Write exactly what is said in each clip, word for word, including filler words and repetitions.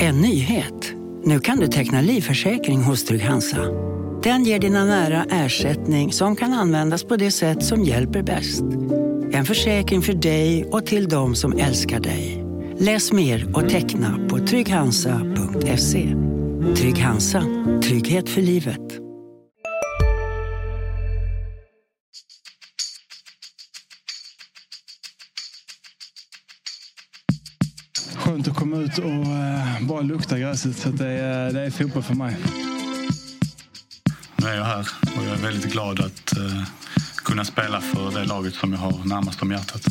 En nyhet. Nu kan du teckna livförsäkring hos Trygg-Hansa. Den ger dina nära ersättning som kan användas på det sätt som hjälper bäst. En försäkring för dig och till de som älskar dig. Läs mer och teckna på trygghansa punkt se. Trygg-Hansa. Trygghet för livet. Skönt att komma ut och uh, bara lukta gräset, så att det, är, det är fotboll för mig. Nu är jag här och jag är väldigt glad att uh, kunna spela för det laget som jag har närmast om hjärtat.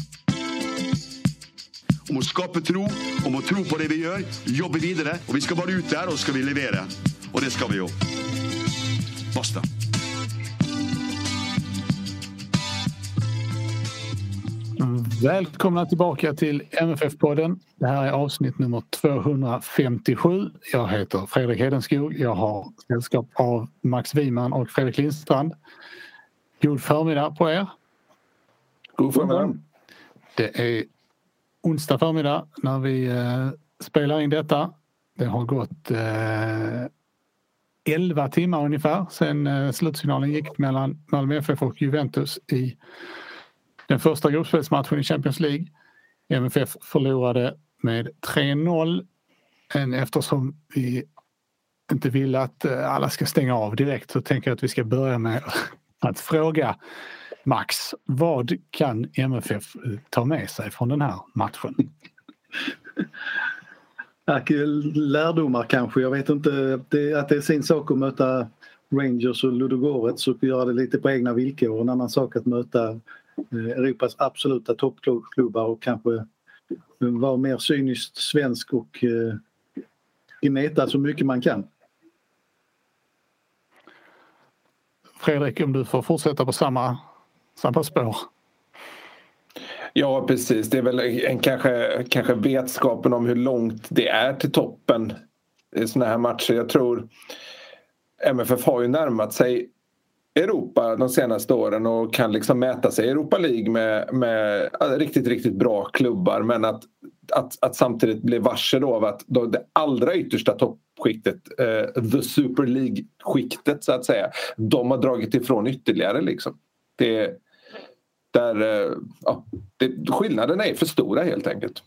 Om att skapa tro, om att tro på det vi gör, jobba vidare, och vi ska vara ute där och ska vi leverera. Och det ska vi ju. Basta. Välkomna tillbaka till M F F-podden. Det här är avsnitt nummer tvåhundrafemtiosju. Jag heter Fredrik Hedenskog. Jag har sällskap av Max Wiman och Fredrik Lindstrand. God förmiddag på er. God förmiddag. Det är onsdag förmiddag när vi eh, spelar in detta. Det har gått eh, elva timmar ungefär sedan eh, slutsignalen gick mellan Malmö F F och Juventus i den första gruppspelsmatchen i Champions League. M F F förlorade med tre noll eftersom vi inte vill att alla ska stänga av direkt, så tänker jag att vi ska börja med att fråga Max, vad kan M F F ta med sig från den här matchen? Lärdomar kanske, jag vet inte, det, att det är sin sak att möta Rangers och Ludogorets och göra det lite på egna villkor, och en annan sak att möta Europas absoluta toppklubbar och kanske vara mer cyniskt svensk och eh, gneta så mycket man kan. Fredrik, om du får fortsätta på samma, samma spår. Ja, precis. Det är väl en, kanske, kanske vetskapen om hur långt det är till toppen i såna här matcher. Jag tror M F F har ju närmat sig Europa de senaste åren och kan liksom mäta sig i Europa League med, med riktigt, riktigt bra klubbar, men att, att, att samtidigt bli varse då av att då det allra yttersta toppskiktet, eh, the Super League-skiktet så att säga, de har dragit ifrån ytterligare liksom. Det, där, eh, ja, det, skillnaden är för stora helt enkelt.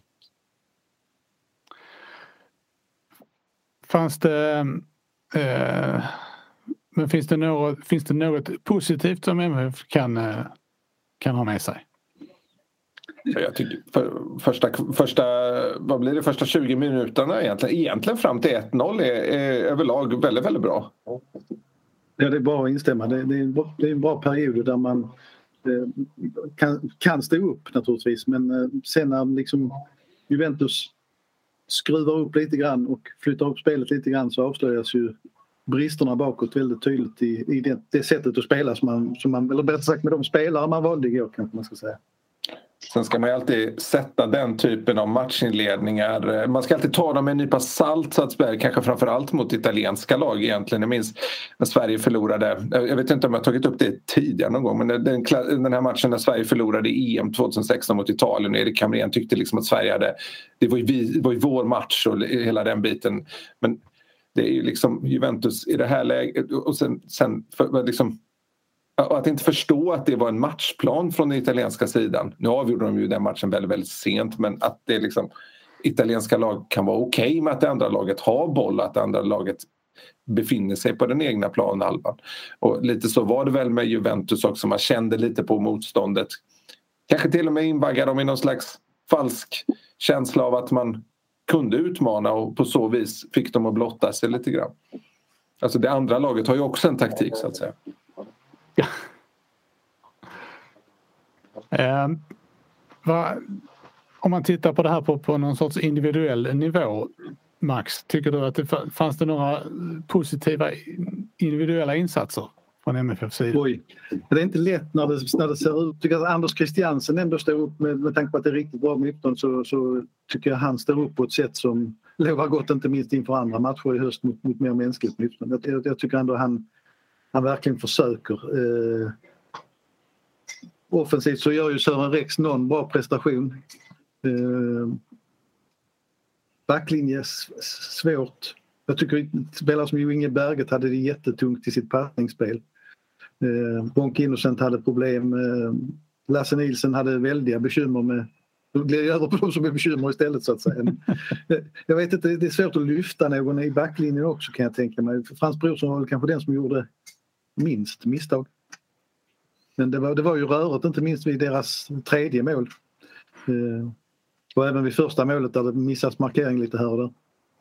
Fanns det eh... Men finns det något, finns det något positivt som M F F kan, kan ha med sig? Jag tycker för, första, första, vad blir det, första tjugo minuterna egentligen, egentligen fram till ett noll är, är överlag väldigt, väldigt bra. Ja, det är bara att instämma. Det, det, är, en bra, det är en bra period där man eh, kan, kan stå upp naturligtvis, men eh, sen när liksom Juventus skruvar upp lite grann och flyttar upp spelet lite grann, så avslöjas ju bristerna bakåt väldigt tydligt i, i det, det sättet att spela som man, som man, eller bättre sagt med de spelare man valde igår, kanske man ska säga. Sen ska man ju alltid sätta den typen av matchinledningar. Man ska alltid ta dem med en nypa salt, så att säga, kanske framförallt mot italienska lag egentligen. Jag minns när Sverige förlorade, jag vet inte om jag har tagit upp det tidigare någon gång, men den, den här matchen när Sverige förlorade i E M tjugohundrasexton mot Italien, och Erik Hamrén tyckte liksom att Sverige hade, det var ju, vi, det var ju vår match och hela den biten, men det är ju liksom Juventus i det här läget, och sen, sen för, liksom, att inte förstå att det var en matchplan från den italienska sidan. Nu avgjorde de ju den matchen väldigt, väldigt sent, men att det liksom, italienska lag kan vara okej okay med att det andra laget har boll, att det andra laget befinner sig på den egna planhalvan. Och lite så var det väl med Juventus också, man kände lite på motståndet. Kanske till och med invaggade dem i någon slags falsk känsla av att man kunde utmana, och på så vis fick de att blotta sig lite grann. Alltså det andra laget har ju också en taktik, så att säga. Ja. Eh, va, om man tittar på det här på, på någon sorts individuell nivå, Max, tycker du att det fanns det några positiva individuella insatser från M F F sida? Oj, det är inte lätt när det, när det ser ut. Tycker att Anders Christiansen ändå står upp med, med tanke på att det är riktigt bra motstånd, så, så tycker jag han står upp på ett sätt som lovar gott, inte minst inför andra matcher i höst mot, mot mer mänskligt motstånd. Jag, jag, jag tycker ändå han, han verkligen försöker. Eh, offensivt så gör ju Sören Rex någon bra prestation. Eh, backlinje svårt. Jag tycker spelare som Inge Berget hade det jättetungt i sitt passningsspel. Eh, Bonke Innocent hade problem. Eh, Lasse Nilsson hade väldiga bekymmer med då gled jag över på de som är bekymmer istället så att säga. Jag vet inte, det är svårt att lyfta någon i backlinjen också kan jag tänka mig. Frans Brorsson var väl kanske den som gjorde minst misstag. Men det var, det var ju rörigt, inte minst vid deras tredje mål. Eh, och även vid första målet där det missas markering lite här och där.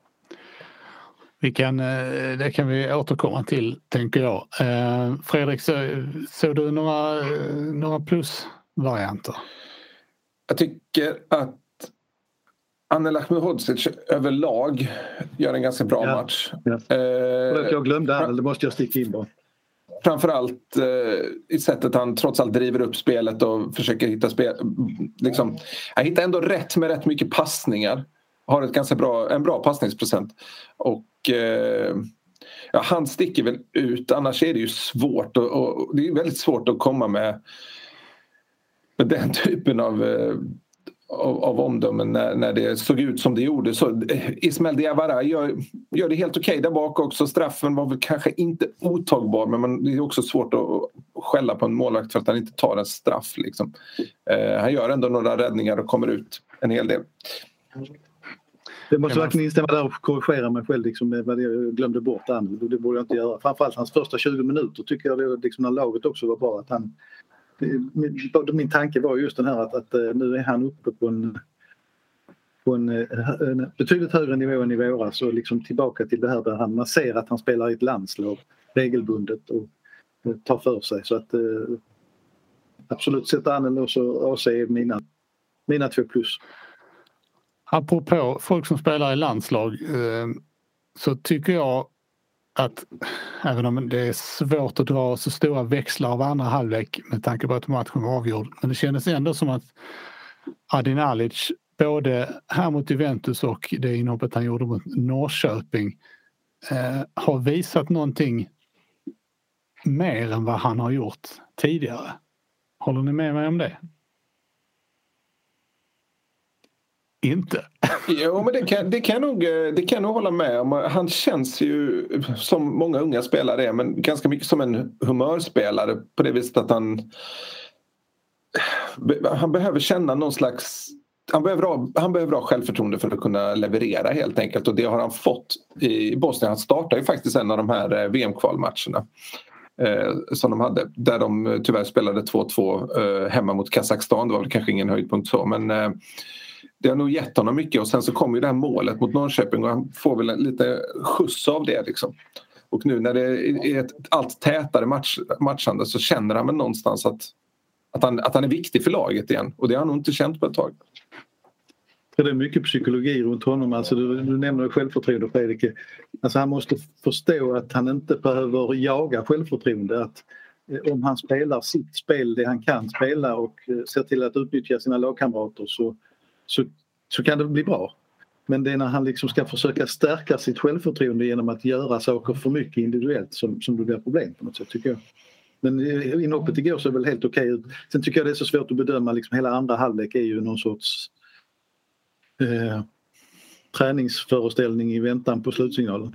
Vi kan, det kan vi återkomma till, tänker jag. Fredrik, så, såg du några, några plusvarianter? Jag tycker att Anel Ahmedhodzic överlag gör en ganska bra ja. match. Ja. Eh, jag glömde Anel, det måste jag sticka in på. Framförallt eh, i sättet han trots allt driver upp spelet och försöker hitta spel. Liksom, han hittar ändå rätt med rätt mycket passningar. Har ett ganska bra, en bra passningsprocent. Och eh, ja, han sticker väl ut. Annars är det ju svårt. Och, och, det är väldigt svårt att komma med, med den typen av, eh, av, av omdömen när, när det såg ut som det gjorde. Så eh, Ismael Diawara gör, gör det helt okej okay där bak också. Straffen var väl kanske inte otagbar. Men man, det är också svårt att skälla på en målvakt för att han inte tar en straff. Liksom. Eh, han gör ändå några räddningar och kommer ut en hel del. Det måste verkligen instämma där och korrigera mig själv liksom, med vad jag glömde bort Anel. Det borde jag inte göra. Framförallt hans första tjugo minuter tycker jag det, liksom, när laget också var bra. Att han, min, min tanke var just den här att, att nu är han uppe på en, på en, en betydligt högre nivå än i våras och liksom tillbaka till det här där han, man ser att han spelar i ett landslag regelbundet och, och tar för sig. Så att absolut sätta Anel och så A C är mina, mina två plus. Apropå folk som spelar i landslag så tycker jag att även om det är svårt att dra så stora växlar av andra halvlek med tanke på att matchen var avgjord, men det kändes ändå som att Adi Nalic både här mot Juventus och det inhoppet han gjorde mot Norrköping har visat någonting mer än vad han har gjort tidigare. Håller ni med mig om det? Inte. Jo, men det kan, det, kan nog, det kan nog hålla med om. Han känns ju som många unga spelare är, men ganska mycket som en humörspelare på det viset att han han behöver känna någon slags han behöver ha, han behöver ha självförtroende för att kunna leverera helt enkelt, och det har han fått i Bosnien. Han startar ju faktiskt en av de här V M-kvalmatcherna eh, som de hade, där de tyvärr spelade två två eh, hemma mot Kazakstan. Det var väl kanske ingen höjdpunkt så, men eh, det har nog gett honom mycket, och sen så kommer ju det här målet mot Norrköping och han får väl lite skjuts av det liksom. Och nu när det är ett allt tätare match, matchande så känner han väl någonstans att, att, han, att han är viktig för laget igen, och det har han nog inte känt på ett tag. Det är mycket psykologi runt honom. Alltså du, du nämner självförtroende, Fredrik. Alltså han måste förstå att han inte behöver jaga självförtroende. Att eh, om han spelar sitt spel, det han kan spela och eh, ser till att utnyttja sina lagkamrater så, så, så kan det bli bra. Men det är när han liksom ska försöka stärka sitt självförtroende genom att göra saker för mycket individuellt som, som det blir problem på något sätt, tycker jag. Men inhoppet igår så är väl helt okej ut. Sen tycker jag det är så svårt att bedöma. Liksom hela andra halvlek är ju någon sorts eh, träningsföreställning i väntan på slutsignalen.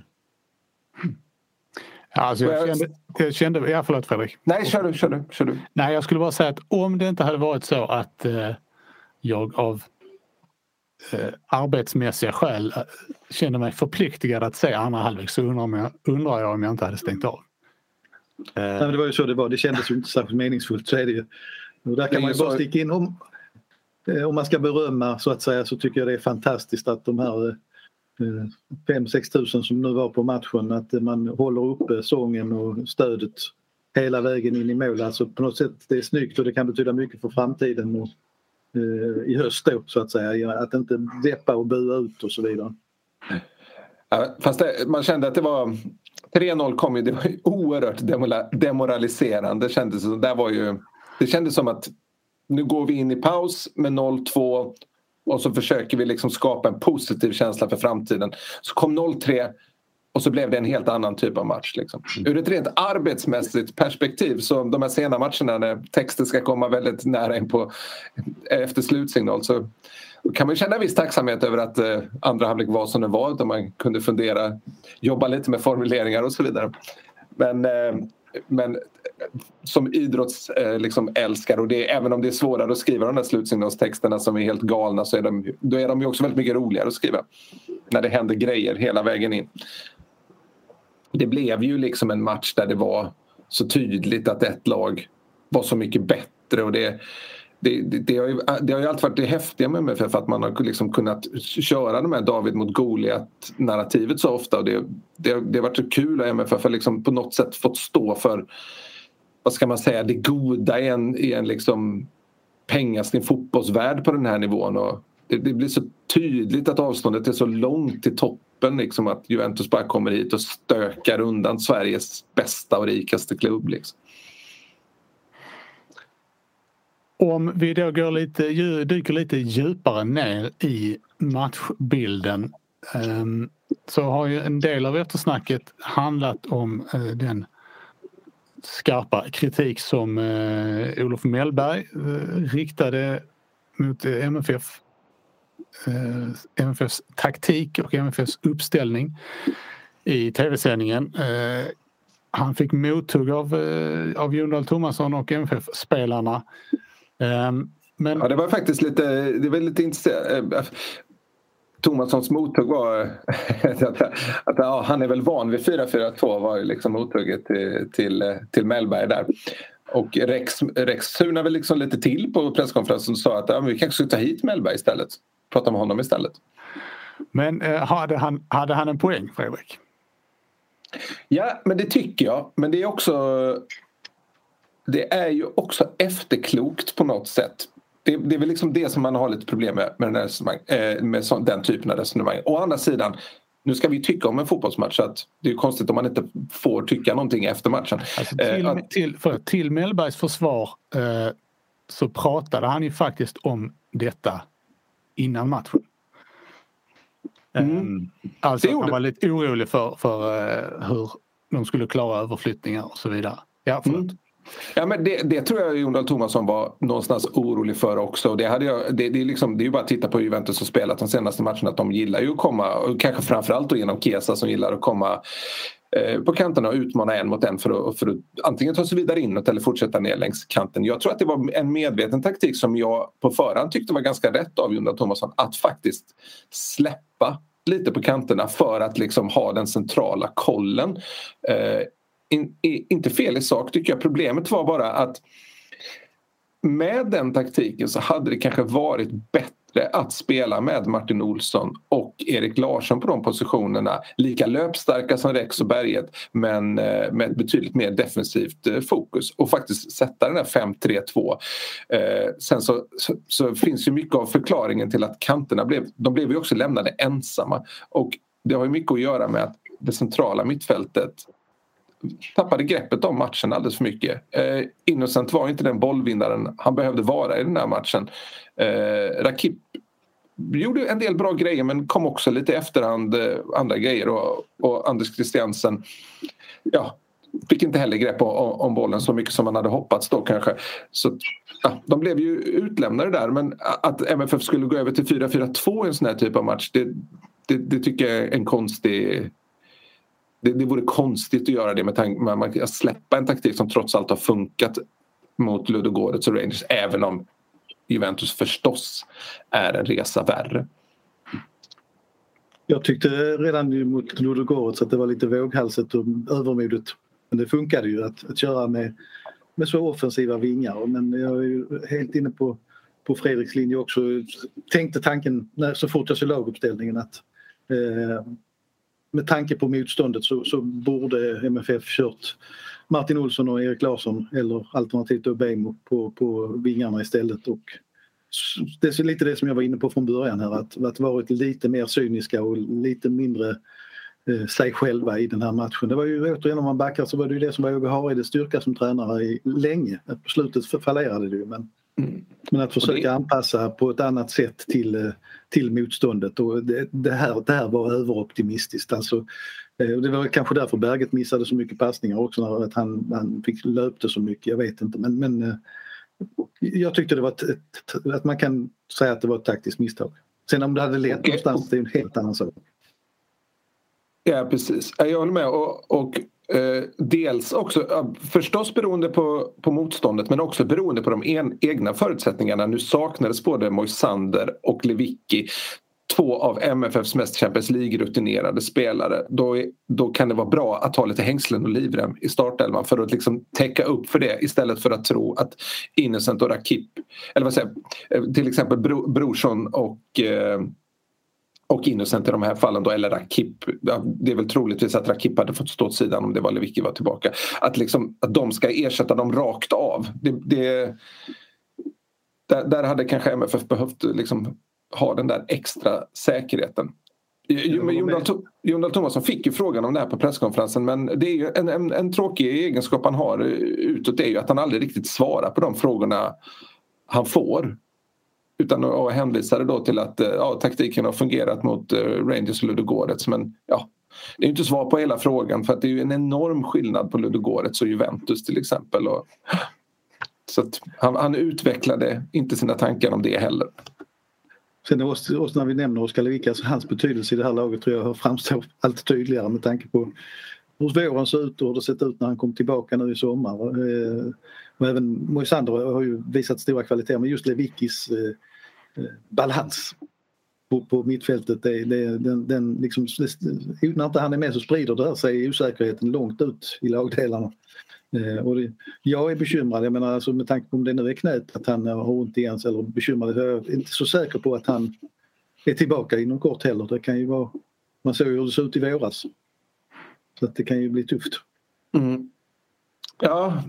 Ja, alltså jag kände, jag kände ja, förlåt Fredrik. Nej, kör du, kör du, kör du. Nej, jag skulle bara säga att om det inte hade varit så att eh, jag av eh, arbetsmässiga skäl eh, kände mig förpliktigad att se andra halvlek, så undrar, om jag, undrar jag om jag inte hade stängt av. Eh. Nej, men det var ju så det var. Det kändes ju inte särskilt meningsfullt, så är det ju. Och där kan man ju bara sticka in. Om, om man ska berömma så att säga, så tycker jag det är fantastiskt att de här fem till sex tusen som nu var på matchen, att man håller uppe sången och stödet hela vägen in i mål. Alltså på något sätt det är snyggt, och det kan betyda mycket för framtiden och, eh, i höst då, så att säga. Att inte deppa och bua ut och så vidare. Ja, fast det, man kände att det var tre noll kom ju, det var ju oerhört demoraliserande. Det kändes, där var ju, det kändes som att nu går vi in i paus med noll två och så försöker vi liksom skapa en positiv känsla för framtiden. Så kom noll tre och så blev det en helt annan typ av match. Liksom. Ur ett rent arbetsmässigt perspektiv, så de här sena matcherna när texten ska komma väldigt nära in på efter slutsignal, så kan man känna viss tacksamhet över att eh, andra halvlek var som det var, utan man kunde fundera, jobba lite med formuleringar och så vidare. Men, eh, men som idrotts eh, liksom älskar, och det, även om det är svårare att skriva de där slutsignalstexterna som är helt galna, så är de, då är de ju också väldigt mycket roligare att skriva när det händer grejer hela vägen in. Det blev ju liksom en match där det var så tydligt att ett lag var så mycket bättre, och det Det, det, det, har ju, det har ju alltid varit det häftiga med M F F, att man har liksom kunnat köra de här David mot Goliat-narrativet så ofta, och det, det, det har varit så kul att M F F har liksom på något sätt fått stå för, vad ska man säga, det goda i en, i en liksom pengastin fotbollsvärld på den här nivån, och det, det blir så tydligt att avståndet är så långt till toppen, liksom, att Juventus bara kommer hit och stökar undan Sveriges bästa och rikaste klubb liksom. Om vi då går lite, dyker lite djupare ner i matchbilden, så har ju en del av eftersnacket handlat om den skarpa kritik som Olof Mellberg riktade mot M F F, M F Fs taktik och M F Fs uppställning i tv-sändningen. Han fick mottugg av, av Jon Dahl Tomasson och M F F-spelarna. Um, men... Ja, det var faktiskt lite, det var lite intressant. Tomassons mottugg var att, att ja, han är väl van vid fyra fyra två, var ju liksom mottugget till, till, till Mellberg där. Och Rex, Rex surnar väl liksom lite till på presskonferensen och sa att ja, vi kanske ska ta hit Mellberg istället. Prata med honom istället. Men eh, hade, han, hade han en poäng, Fredrik? Ja, men det tycker jag. Men det är också... Det är ju också efterklokt på något sätt. Det, det är väl liksom det som man har lite problem med med den, här, med så, den typen av resonemang. Å andra sidan, nu ska vi tycka om en fotbollsmatch, så att det är konstigt om man inte får tycka någonting efter matchen. Alltså till, eh, att, till, för, till Mellbergs försvar eh, så pratade han ju faktiskt om detta innan matchen. Mm. Alltså han var lite orolig för, för uh, hur de skulle klara överflyttningar och så vidare. Ja, förlåt. Mm. Ja, men det, det tror jag Jon Dahl Tomasson var någonstans orolig för också. Det, hade jag, det, det, är liksom, det är ju bara att titta på Juventus som spelat de senaste matcherna, att de gillar ju att komma, och kanske framförallt då genom Chiesa som gillar att komma eh, på kanterna och utmana en mot en för att, för att antingen ta sig vidare inåt eller fortsätta ner längs kanten. Jag tror att det var en medveten taktik som jag på förhand tyckte var ganska rätt av Jon Dahl Tomasson, att faktiskt släppa lite på kanterna för att liksom ha den centrala kollen. Eh, in, i, inte fel i sak tycker jag. Problemet var bara att med den taktiken så hade det kanske varit bättre att spela med Martin Olsson och Erik Larsson på de positionerna. Lika löpstarka som Rex och Berget, men med ett betydligt mer defensivt fokus. Och faktiskt sätta den här fem tre två. Eh, sen så, så, så finns ju mycket av förklaringen till att kanterna blev, de blev ju också lämnade ensamma. Och det har ju mycket att göra med att det centrala mittfältet tappade greppet om matchen alldeles för mycket. Eh, Innocent var inte den bollvinnaren han behövde vara i den här matchen. Eh, Rakip gjorde en del bra grejer, men kom också lite efterhand eh, andra grejer, och, och Anders Christiansen ja, fick inte heller grepp om, om bollen så mycket som man hade hoppats då kanske. Så ja, de blev ju utlämnade där, men att M F F skulle gå över till fyra fyra två i en sån här typ av match, det, det, det tycker jag är en konstig... Det, det vore konstigt att göra det med tanke på att man släppa en taktik som trots allt har funkat mot Ludogorets och Rangers, även om Juventus förstås är en resa värre. Jag tyckte redan mot Ludogorets att det var lite våghalset och övermodigt, men det funkade ju att, att köra med, med så offensiva vingar. Men jag är ju helt inne på, på Fredriks linje också. Tänkte tanken när, så fort jag såg laguppställningen att eh, med tanke på motståndet så, så borde M F F kört Martin Olsson och Erik Larsson eller alternativt Obejmo på, på vingarna istället. Och det är lite det som jag var inne på från början här, att, att varit lite mer cyniska och lite mindre eh, sig själva i den här matchen. Det var ju återigen, om man backar, så var det ju det som var Åge Hareides styrka som tränare i länge. På slutet fallerade det ju, men Mm. Men att försöka anpassa på ett annat sätt till, till motståndet, och det, det, här, det här var överoptimistiskt. Alltså, det var kanske därför Berget missade så mycket passningar också, när att han, han fick löpte så mycket, jag vet inte. Men, men jag tyckte det var ett, ett, att man kan säga att det var ett taktiskt misstag. Sen om det hade lett okay. någonstans, det är en helt annan sak. Ja, precis. Jag håller med. Och, och eh, dels också, förstås beroende på, på motståndet, men också beroende på de en, egna förutsättningarna. Nu saknades både Moisander och Lewicki, två av M F F:s mest Champions League-rutinerade spelare. Då, är, då kan det vara bra att ha lite hängslen och livrem i startelvan för att liksom täcka upp för det istället för att tro att Innocent och Rakip, eller vad säger till exempel Bro, Brorsson och eh, och Innocent i de här fallen då, eller Rakip, det är väl troligtvis att Rakip hade fått stå åt sidan om det var Lewicki var tillbaka, att, liksom, att de ska ersätta dem rakt av. Det, det, där, där hade kanske M F F behövt liksom ha den där extra säkerheten. Jon Dahl Tomasson fick ju frågan om det här på presskonferensen, men det är ju en, en, en tråkig egenskap han har utåt, är ju att han aldrig riktigt svarar på de frågorna han får. Utan att hänvisa det då till att ja, taktiken har fungerat mot Rangers och Ludogorets. Men ja, det är inte svar på hela frågan, för att det är ju en enorm skillnad på Ludogorets och Juventus till exempel. Och, så att han, han utvecklade inte sina tankar om det heller. Sen också, också när vi nämner Oskar Lewicki, alltså hans betydelse i det här laget tror jag framstår allt tydligare med tanke på hur våren såg ut och hur det sett ut när han kom tillbaka nu i sommar. Och även Moisander har ju visat stora kvaliteter, men just Lewickis eh, balans på, på mittfältet, det, det, den, den liksom, det, när inte han är med så sprider det sig osäkerheten långt ut i lagdelarna. Eh, och det, jag är bekymrad, jag menar alltså, med tanke på om det nu är knät att han har ont igen, eller bekymrad, jag är inte så säker på att han är tillbaka inom kort heller. Det kan ju vara, man såg ju hur det såg ut i våras, så att det kan ju bli tufft. Mm. Ja,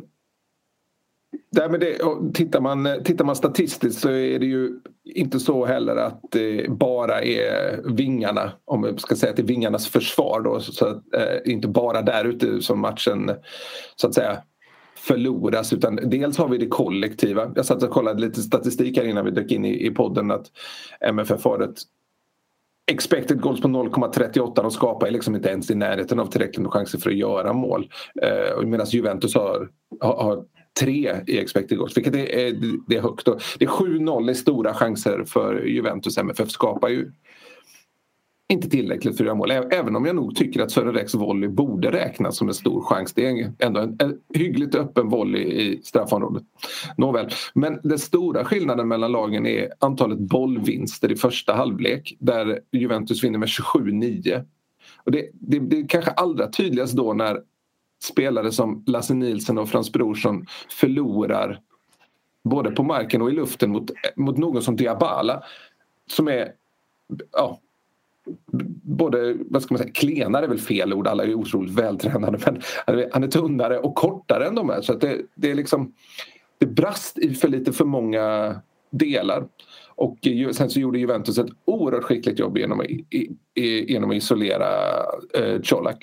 där med det, tittar, man, tittar man statistiskt så är det ju inte så heller att det bara är vingarna, om jag ska säga att det är vingarnas försvar då, så att eh, inte bara där ute som matchen så att säga förloras, utan dels har vi det kollektiva. Jag satt och kollade lite statistik här innan vi dök in i, i podden, att M F F har ett expected goals på noll komma trettioåtta, och skapar liksom inte ens i närheten av tillräckligt med chanser för att göra mål. Eh, medan Juventus har, har, har tre i expected goals, vilket är, det är högt. Och det är sju noll i stora chanser för Juventus. M F F skapar ju inte tillräckligt för att göra mål. Även om jag nog tycker att Sören Rex volley borde räknas som en stor chans. Det är ändå en, en hyggligt öppen volley i straffområdet. Nåväl. Men den stora skillnaden mellan lagen är antalet bollvinster i första halvlek, där Juventus vinner med tjugosju nio. Och det, det, det är kanske allra tydligast då när spelare som Lasse Nielsen och Frans Brorsson förlorar både på marken och i luften mot, mot någon som Diabala, som är ja, både, vad ska man säga, klenare är väl fel ord, alla är otroligt vältränade, men han är tunnare och kortare än de här, så att det, det är liksom det brast i för lite för många delar. Och sen så gjorde Juventus ett oerhört skickligt jobb genom, i, i, genom att isolera eh, Colak.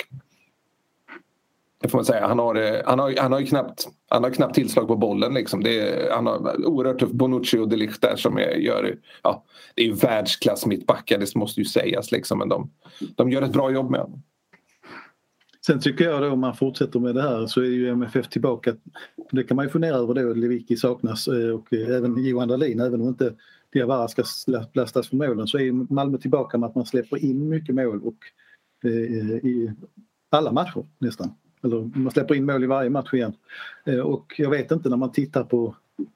Det får man säga. Han har, han har, han har ju knappt, han har knappt tillslag på bollen. Liksom. Det är, han har oerhört tufft. Bonucci och De Ligt där som är, gör... Ja, det är ju världsklass mittbackar, det måste ju sägas. Liksom, men de, de gör ett bra jobb med honom. Sen tycker jag då, om man fortsätter med det här, så är ju M F F tillbaka. Det kan man ju fundera över då. Lewicki saknas och även Johan Dahlin, även om inte Diawara ska lastas för målen, så är Malmö tillbaka med att man släpper in mycket mål och eh, i alla matcher nästan. Eller man släpper in mål i varje match igen. Eh, och jag vet inte, när man tittar på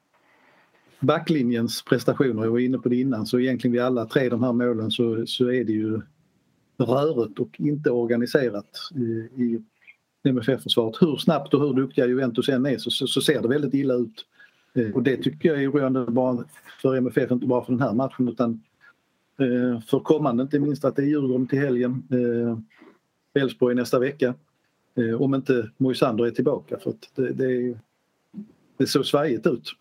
backlinjens prestationer, jag var inne på det innan, så egentligen vid alla tre de här målen så, så är det ju rörigt och inte organiserat i, i M F F-försvaret. Hur snabbt och hur duktiga Juventus än är så, så, så ser det väldigt illa ut. Eh, och det tycker jag är oroande bara för M F F, inte bara för den här matchen utan eh, för kommande, inte minst att det är Djurgården till helgen, eh, Elfsborg nästa vecka. Eh, om inte Moisander är tillbaka, för att det, det, är, det ser svajigt ut.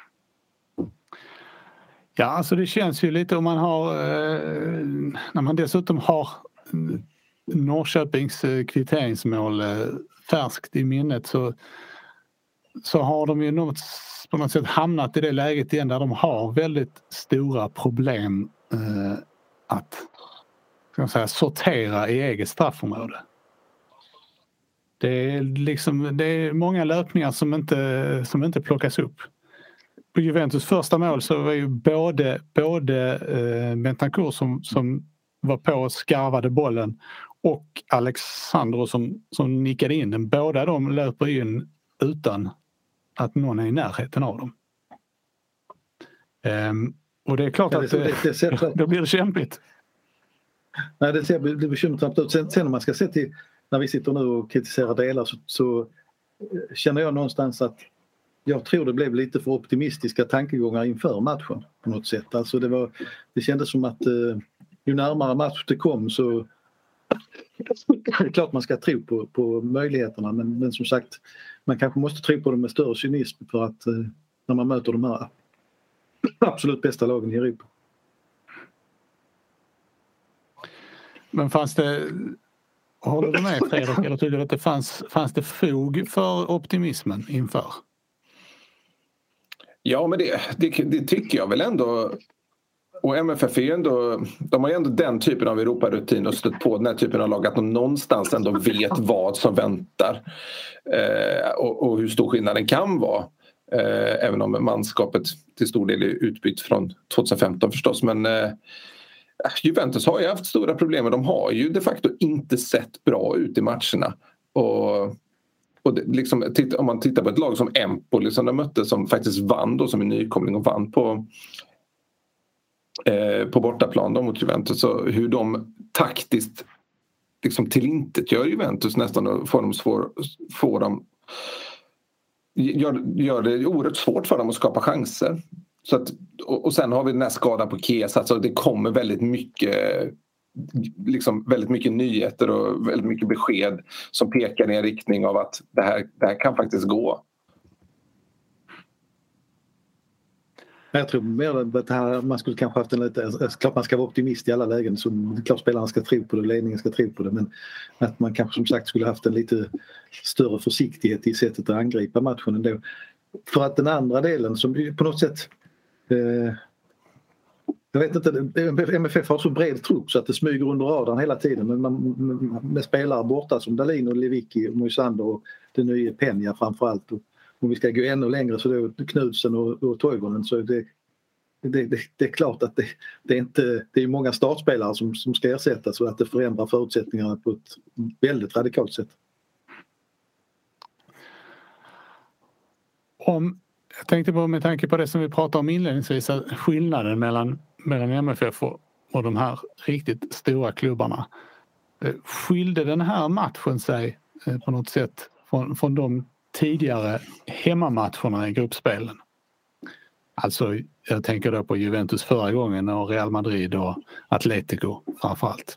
Ja, alltså det känns ju lite om man har eh, när man dessutom har Norrköpings kvitteringsmål eh, färskt i minnet, så, så har de ju något, på något sätt hamnat i det läget igen där de har väldigt stora problem eh, att ska man säga, sortera i eget straffområde. Det är liksom, det är många löpningar som inte, som inte plockas upp. på Juventus första mål så var ju både, både eh, Bentancur som, som var på och skarvade bollen och Alexandro som, som nickade in den. Båda de löper in utan att någon är i närheten av dem. Um, och det är klart ja, att det, det, det, det, då blir det kämpigt. Nej, det ser blir bekymmersamt ut. Sen, sen när man ska se till, när vi sitter nu och kritiserar delar så, så känner jag någonstans att jag tror det blev lite för optimistiska tankegångar inför matchen på något sätt. Alltså det, var, det kändes som att eh, ju närmare match det kom så det är klart man ska tro på, på möjligheterna men, men som sagt man kanske måste tro på dem med större cynism för att eh, när man möter de här absolut bästa lagen i Europa. Men fanns det, håller du med Fredrik, eller tycker du att det fanns, fanns det fog för optimismen inför? Ja, men det, det, det tycker jag väl ändå. Och M F F är ju ändå, de har ju ändå den typen av Europarutin och stött på den här typen av lag att de någonstans ändå vet vad som väntar eh, och, och hur stor skillnaden kan vara. Eh, även om manskapet till stor del är utbytt från tjugohundrafemton förstås. Men eh, Juventus har ju haft stora problem och de har ju de facto inte sett bra ut i matcherna. Och, och det, liksom, titta, om man tittar på ett lag som Empoli som de mötte som faktiskt vann då som en nykomling och vann på eh, på bortaplan då mot Juventus. Så hur de taktiskt liksom tillintetgör Juventus nästan och får dem, svår, får dem Gör, gör det oerhört svårt för dem att skapa chanser. Så att, och, och sen har vi den här skadan på Chiesa. Alltså det kommer väldigt mycket liksom väldigt mycket nyheter och väldigt mycket besked som pekar i en riktning av att det här, det här kan faktiskt gå. Jag tror mer att här, man skulle kanske haft en lite, klart man ska vara optimist i alla lägen, så klart spelarna ska tro på det, ledningen ska tro på det, men att man kanske som sagt skulle haft en lite större försiktighet i sättet att angripa matchen ändå. För att den andra delen som på något sätt eh, jag vet inte, M F F har så bred trupp så att det smyger under radarn hela tiden, men man, med spelare borta som Dahlin och Lewicki och Moisander och den nya Peña framförallt, och om vi ska gå ännu längre så då Knudsen och, och Toivonen, så det, det, det, det är klart att det, det är inte, det är många startspelare som, som ska ersättas och att det förändrar förutsättningarna på ett väldigt radikalt sätt. Om, jag tänkte på med tanke på det som vi pratade om inledningsvis, skillnaden mellan, mellan M F F och, och de här riktigt stora klubbarna. Skilde den här matchen sig på något sätt från, från de tidigare hemmamatcherna i gruppspelen? Alltså jag tänker då på Juventus förra gången och Real Madrid och Atletico framförallt.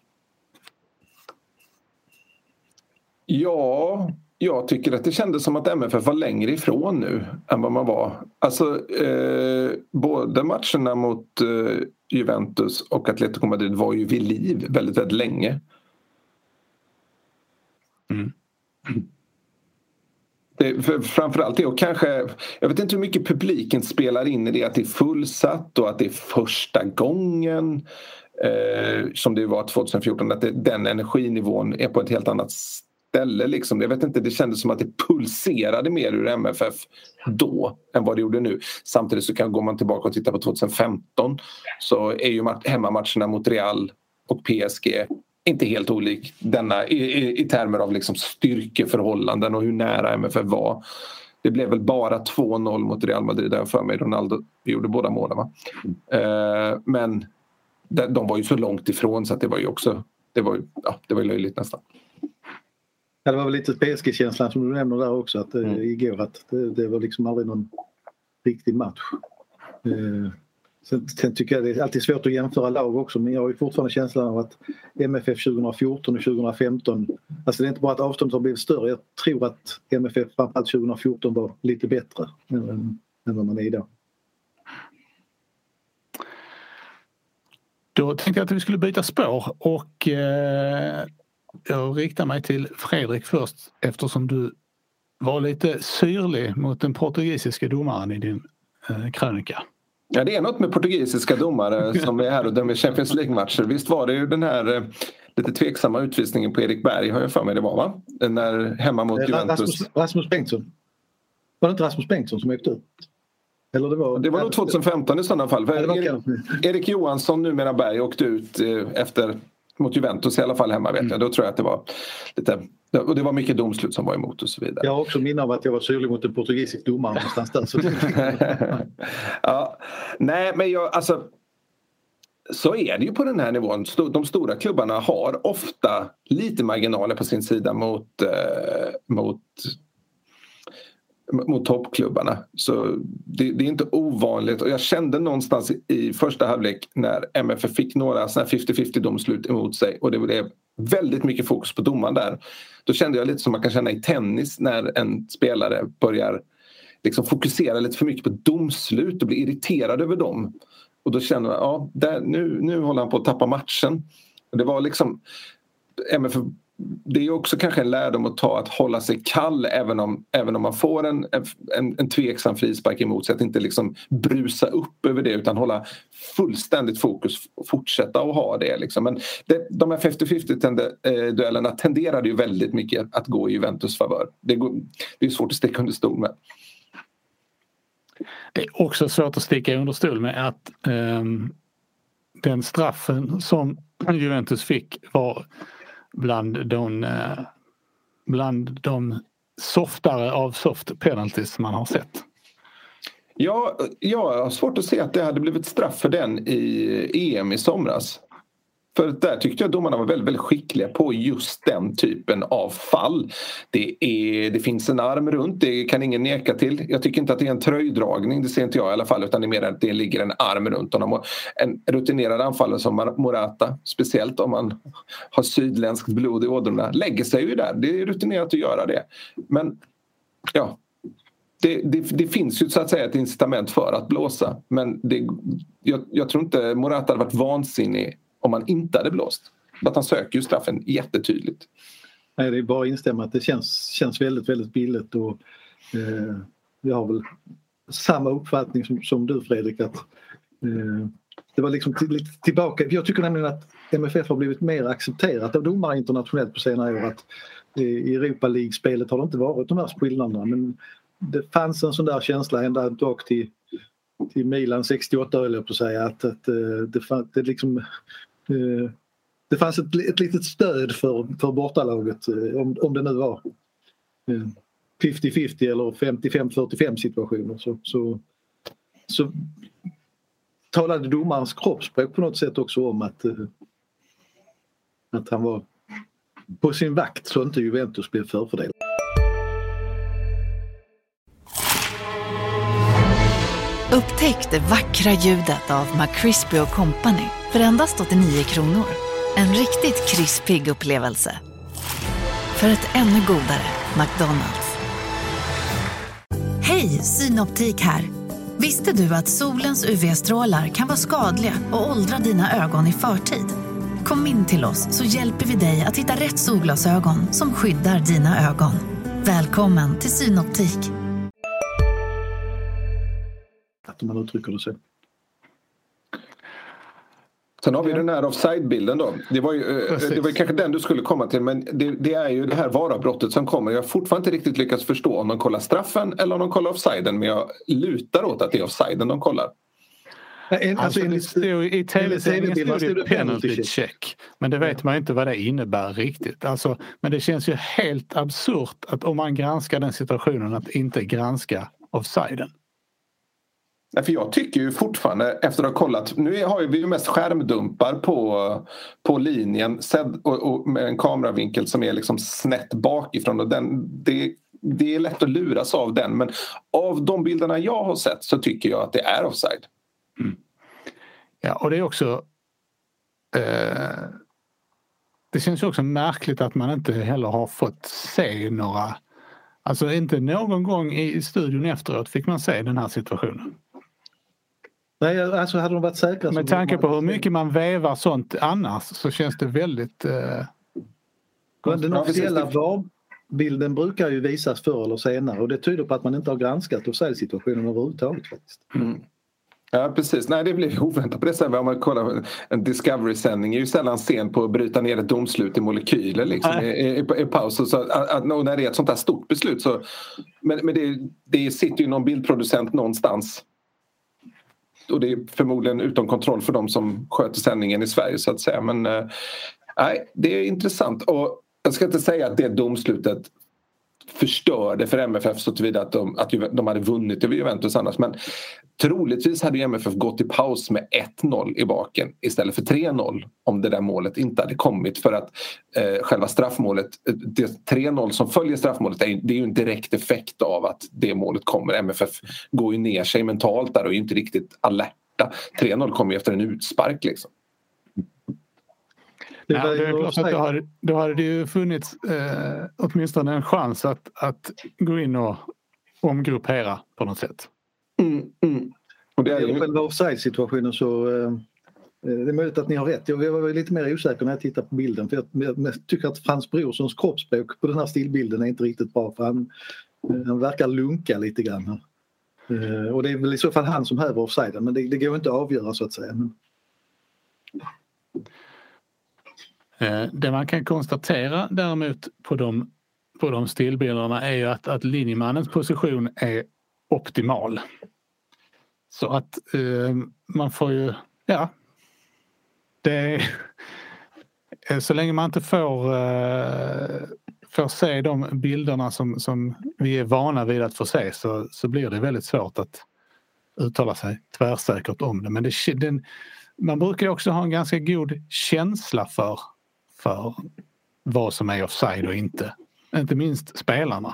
Ja, jag tycker att det kändes som att M F F var längre ifrån nu än vad man var. Alltså eh, både matcherna mot eh, Juventus och Atletico Madrid var ju vid liv väldigt, väldigt länge. Mm. Det, för, framförallt det, och kanske, jag vet inte hur mycket publiken spelar in i det, att det är fullsatt och att det är första gången eh, som det var tjugohundrafjorton, att det, den energinivån är på ett helt annat ställe liksom. Jag vet inte, det kändes som att det pulserade mer ur M F F då än vad det gjorde nu. Samtidigt så kan, går man tillbaka och tittar på tjugohundrafemton så är ju hemmamatcherna mot Real och P S G inte helt olik denna i, i, i termer av liksom styrkeförhållanden och hur nära M F F var. Det blev väl bara två noll mot Real Madrid där för mig. Ronaldo gjorde båda målen, va? Eh, men de, de var ju så långt ifrån så att det var ju också det var, ja, det var löjligt nästan. Ja, det var väl lite P S G-känslan som du nämner där också, att mm. igår att det, det var liksom aldrig någon riktig match. Eh, Sen, sen tycker jag det är alltid svårt att jämföra lag också, men jag har ju fortfarande känslan av att M F F tjugohundrafjorton och tjugohundrafemton, alltså det är inte bara att avståndet har blivit större, jag tror att M F F framförallt tjugohundrafjorton var lite bättre än, än vad man är idag. Då tänkte jag att vi skulle byta spår och eh, jag riktar mig till Fredrik först, eftersom du var lite syrlig mot den portugisiska domaren i din eh, krönika. Ja, det är något med portugisiska domare som är här och dömer Champions League-matcher. Visst var det ju den här eh, lite tveksamma utvisningen på Erik Berg, har jag för mig det var, va? Den där hemma mot Juventus. Rasmus, Rasmus Bengtsson. Var det inte Rasmus Bengtsson som åkte ut? Eller det var, det var nog tjugohundrafemton i sådana fall. För ja, Erik, Erik Johansson, numera Berg, åkte ut efter mot Juventus i alla fall hemma, vet jag. Mm. Då tror jag att det var lite... Och det var mycket domslut som var emot och så vidare. Jag har också minne av att jag var syrlig mot en portugisisk domare någonstans där. Så... ja. Nej, men jag... Alltså, så är det ju på den här nivån. De stora klubbarna har ofta lite marginaler på sin sida mot... Eh, mot mot toppklubbarna. Så det, det är inte ovanligt. Och jag kände någonstans i första halvlek när M F F fick några såna här femtio femtio domslut emot sig och det blev väldigt mycket fokus på domaren där. Då kände jag lite som man kan känna i tennis när en spelare börjar liksom fokusera lite för mycket på domslut och blir irriterad över dem. Och då känner jag, ja, där, nu, nu håller han på att tappa matchen. Och det var liksom M F F. Det är också kanske en lärdom att ta att hålla sig kall även om, även om man får en, en, en tveksam frispark emot sig. Att inte liksom brusa upp över det utan hålla fullständigt fokus och fortsätta att ha det. Liksom. Men det, de här femtio femtio-duellerna tenderade ju väldigt mycket att gå i Juventus favör. Det, går, det är svårt att sticka under stol med. Det är också svårt att sticka under stol med att um, den straffen som Juventus fick var bland de, bland de softare av soft penalties man har sett. Ja, jag har svårt att se att det hade blivit straff för den i E M i somras. För där tyckte jag att domarna var väldigt, väldigt skickliga på just den typen av fall. Det, är, det finns en arm runt, det kan ingen neka till. Jag tycker inte att det är en tröjdragning, det ser inte jag i alla fall, utan det är mer att det ligger en arm runt honom. En rutinerad anfallare som Morata, speciellt om man har sydländskt blod i ådrorna, lägger sig ju där. Det är rutinerat att göra det. Men ja, det, det, det finns ju så att säga ett incitament för att blåsa. Men det, jag, jag tror inte Morata hade varit vansinnig om man inte hade blåst. Att han söker ju straffen jättetydligt. Nej, det är bara att instämma att det känns, känns väldigt, väldigt billigt och eh, jag har väl samma uppfattning som, som du Fredrik att eh, det var liksom till, lite tillbaka. Jag tycker nämligen att M F F har blivit mer accepterat av domare internationellt på senare år att eh, i Europa League-spelet har det inte varit de här skillnaderna men det fanns en sån där känsla ända ett dag till till Milan sextioåtta höll jag på att säga att, att det, fann, det, liksom, det fanns ett, ett litet stöd för, för bortalaget om, om det nu var femtio femtio eller femtiofem fyrtiofem situationer så, så, så talade domarens kroppsspråk på något sätt också om att, att han var på sin vakt så inte Juventus blev förfördelad. Upptäck det vackra ljudet av McCrispy och Company för endast åttionio kronor. En riktigt krispig upplevelse. För ett ännu godare McDonald's. Hej, Synoptik här. Visste du att solens U V-strålar kan vara skadliga och åldra dina ögon i förtid? Kom in till oss så hjälper vi dig att hitta rätt solglasögon som skyddar dina ögon. Välkommen till Synoptik. Om man uttrycker det så. Sen har vi den här offside-bilden då. Det var ju det var kanske den du skulle komma till men det, det är ju det här varavbrottet som kommer. Jag har fortfarande inte riktigt lyckats förstå om de kollar straffen eller om de kollar offsiden men jag lutar åt att det är offsiden de kollar. En, alltså, alltså, det stod, i tv-sändningen stod det penalty check men det vet man inte vad det innebär riktigt. Alltså, men det känns ju helt absurt att om man granskar den situationen att inte granska offsiden. För jag tycker ju fortfarande efter att ha kollat, nu har vi ju mest skärmdumpar på, på linjen och, och med en kameravinkel som är liksom snett bakifrån och den, det, det är lätt att luras av den men av de bilderna jag har sett så tycker jag att det är offside. Mm. Ja och det är också eh, det känns ju också märkligt att man inte heller har fått se några, alltså inte någon gång i studion efteråt fick man se den här situationen. Nej, alltså hade de varit säkra... Med tanke på hur mycket man vävar sånt annars så känns det väldigt... Eh... Den officiella varbilden brukar ju visas förr eller senare och det tyder på att man inte har granskat offside-situationen överhuvudtaget faktiskt. Mm. Ja, precis. Nej, det blir oväntat på det sättet. Om man kollar en Discovery-sändning är ju sällan sen på att bryta ner ett domslut i molekyler liksom, i, i, i paus. Och, så, att, och när det är ett sånt här stort beslut så... Men, men det, det sitter ju någon bildproducent någonstans och det är förmodligen utom kontroll för de som sköter sändningen i Sverige så att säga. Men eh, nej, det är intressant. Och jag ska inte säga att det domslutet förstörde för M F F så tillvida att de, att de hade vunnit över Juventus annars. Men troligtvis hade M F F gått i paus med ett noll i baken istället för tre noll om det där målet inte hade kommit. För att eh, själva straffmålet, det tre noll som följer straffmålet, är, det är ju en direkt effekt av att det målet kommer. M F F går ju ner sig mentalt där och är inte riktigt alerta. tre noll kommer ju efter en utspark liksom. Det, ja, det är klart att då hade, då hade det ju funnits eh, åtminstone en chans att, att gå in och omgruppera på något sätt. Mm, mm. Och det är ju... I själva offside-situationen så eh, det är möjligt att ni har rätt. Jag var lite mer osäker när jag tittar på bilden för jag, jag tycker att Frans Brorssons kroppsspråk på den här stillbilden är inte riktigt bra för han, han verkar lunka lite grann här. Eh, och det är väl i så fall han som häver offsiden men det, det går inte att avgöra så att säga. Men... Det man kan konstatera däremot på de, på de stillbilderna är ju att, att linjemannens position är optimal. Så att eh, man får ju, ja, det är, så länge man inte får, eh, får se de bilderna som, som vi är vana vid att få se så, så blir det väldigt svårt att uttala sig tvärsäkert om det. Men det, den, man brukar också ha en ganska god känsla för för vad som är offside och inte. Inte minst spelarna.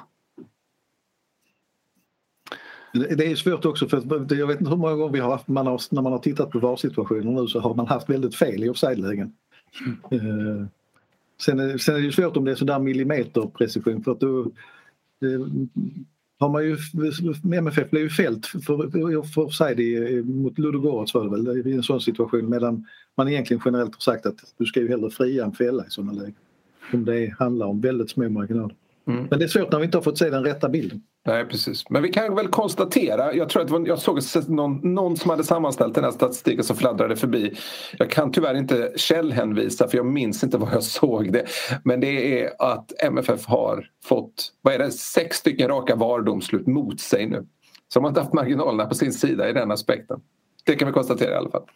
Det är svårt också för jag vet inte hur många gånger vi har haft, man har, när man har tittat på V A R-situationer nu så har man haft väldigt fel i offside-lägen. Mm. Uh, sen, är, sen är det ju svårt om det är sådär millimeterprecision för att då uh, har man ju, M F F blev ju fält för, för offside i, mot Ludogorets var det väl i en sån situation medan man egentligen generellt har sagt att du ska ju hellre fria än fälla i sådana lägen. Om det handlar om väldigt små marginaler. Mm. Men det är svårt när vi inte har fått se den rätta bilden. Nej, precis. Men vi kan väl konstatera, jag tror att det var, jag såg någon, någon som hade sammanställt den här statistiken som fladdrade förbi. Jag kan tyvärr inte källhänvisa för jag minns inte vad jag såg det. Men det är att M F F har fått, vad är det, sex stycken raka V A R-domslut mot sig nu. Så de har inte haft marginalerna på sin sida i den aspekten. Det kan vi konstatera i alla fall.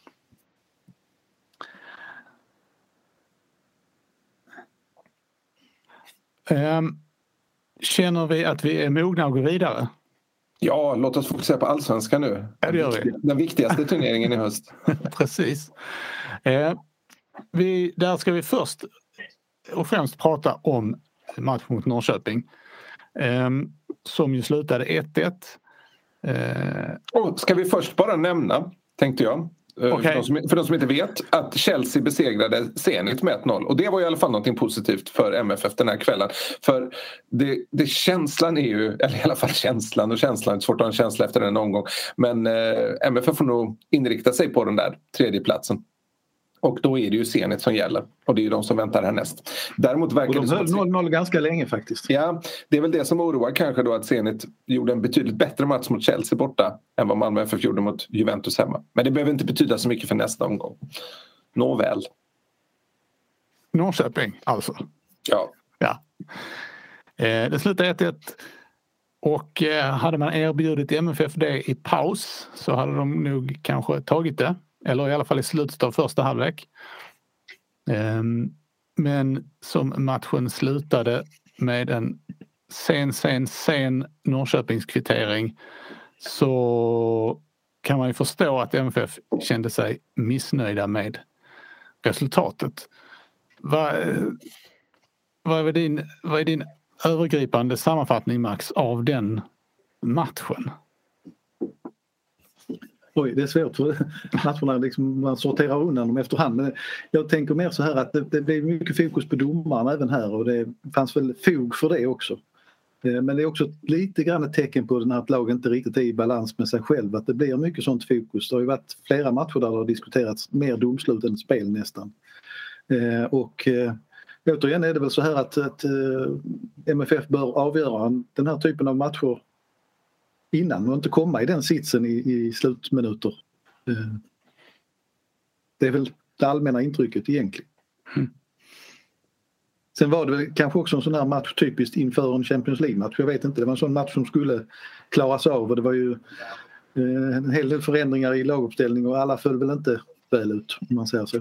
Um, känner vi att vi är mogna att gå vidare? Ja, låt oss fokusera på Allsvenskan nu. Ja, det gör vi. Den viktigaste turneringen i höst. Precis. Uh, vi, där ska vi först och främst prata om match mot Norrköping. Um, som ju slutade ett ett. Uh, och ska vi först bara nämna, tänkte jag. Okay. För, de som, för de som inte vet att Chelsea besegrade Zenit med ett noll och det var i alla fall något positivt för M F F den här kvällen för det, det känslan är ju, eller i alla fall känslan och känslan, det är svårt att ha en känsla efter en omgång men eh, M F F får nog inrikta sig på den där tredje platsen och då är det ju Zenit som gäller och det är ju de som väntar härnäst. Däremot verkar och de höll noll noll ganska länge faktiskt. Ja, det är väl det som oroar kanske då att Zenit gjorde en betydligt bättre match mot Chelsea borta än vad Malmö F F gjorde mot Juventus hemma. Men det behöver inte betyda så mycket för nästa omgång. Nåväl. Norrköping alltså. Ja. Ja. Eh, det slutade ett ett och eh, hade man erbjudit M F F det i paus så hade de nog kanske tagit det. Eller i alla fall i slutet av första halvlek. Men som matchen slutade med en sen, sen, sen Norrköpingskvittering så kan man ju förstå att M F F kände sig missnöjda med resultatet. Vad, vad, är, din, vad är din övergripande sammanfattning, Max, av den matchen? Oj, det är svårt för matcherna liksom, man sorterar undan dem efterhand. Men jag tänker mer så här att det, det blir mycket fokus på domaren även här och det fanns väl fog för det också. Men det är också lite grann ett tecken på att laget inte riktigt är i balans med sig själv. Att det blir mycket sånt fokus. Det har ju varit flera matcher där det har diskuterats mer domslut än spel nästan. Och återigen är det väl så här att, att M F F bör avgöra den här typen av matcher innan och inte komma i den sitsen i, i slutminuter. Det är väl det allmänna intrycket egentligen. Mm. Sen var det väl kanske också en sån här match typiskt inför en Champions League-match. Jag vet inte, det var en sån match som skulle klaras av och det var ju en hel del förändringar i laguppställning och alla föll väl inte väl ut om man säger så.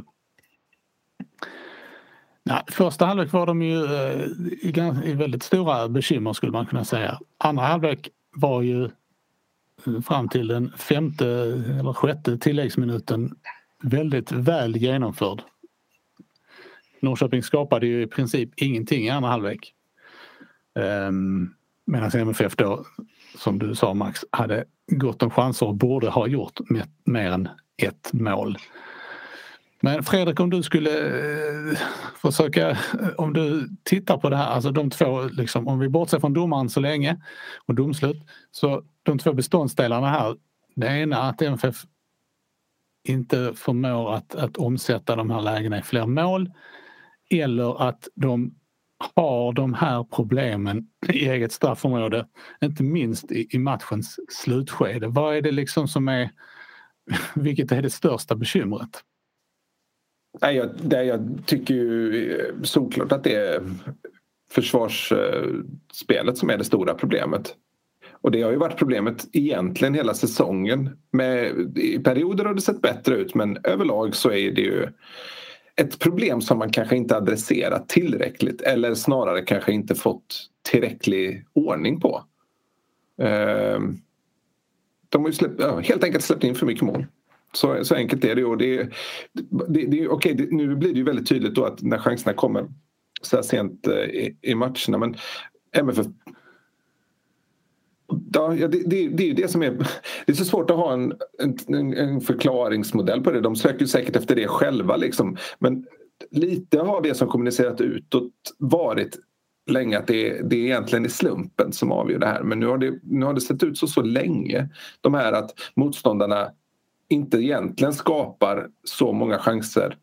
Nej, första halvlek var de ju eh, i, i väldigt stora bekymmer skulle man kunna säga. Andra halvlek var ju fram till den femte eller sjätte tilläggsminuten väldigt väl genomförd. Norrköping skapade ju i princip ingenting i andra halvlek. Um, medan M F F då, som du sa Max, hade gott om chanser och borde ha gjort med, mer än ett mål. Men Fredrik, om du skulle eh, försöka, om du tittar på det här, alltså de två, liksom, om vi bortser från domaren så länge och domslut, så de två beståndsdelarna här, det ena att M F F inte förmår att, att omsätta de här lägena i fler mål, eller att de har de här problemen i eget straffområde, inte minst i, i matchens slutskede. Vad är det liksom som är, vilket är det största bekymret? Nej, jag, det jag tycker ju såklart att det är försvarsspelet som är det stora problemet. Och det har ju varit problemet egentligen hela säsongen. Med, i perioder har det sett bättre ut, men överlag så är det ju ett problem som man kanske inte adresserat tillräckligt, eller snarare kanske inte fått tillräcklig ordning på. De har ju släppt, ja, helt enkelt släppt in för mycket mål. Så, så enkelt är det. Och det, det, det, okej, det, nu blir det ju väldigt tydligt då att när chanserna kommer så här sent i, i matcherna, men M F F, ja, det, det, det är ju det som är, det är så svårt att ha en, en, en förklaringsmodell på det. De söker ju säkert efter det själva liksom. Men lite har det som kommunicerat utåt varit länge att det, det är egentligen i slumpen som avgör det här. Men nu har det, nu har det sett ut så så länge, de här att motståndarna inte egentligen skapar så många chanser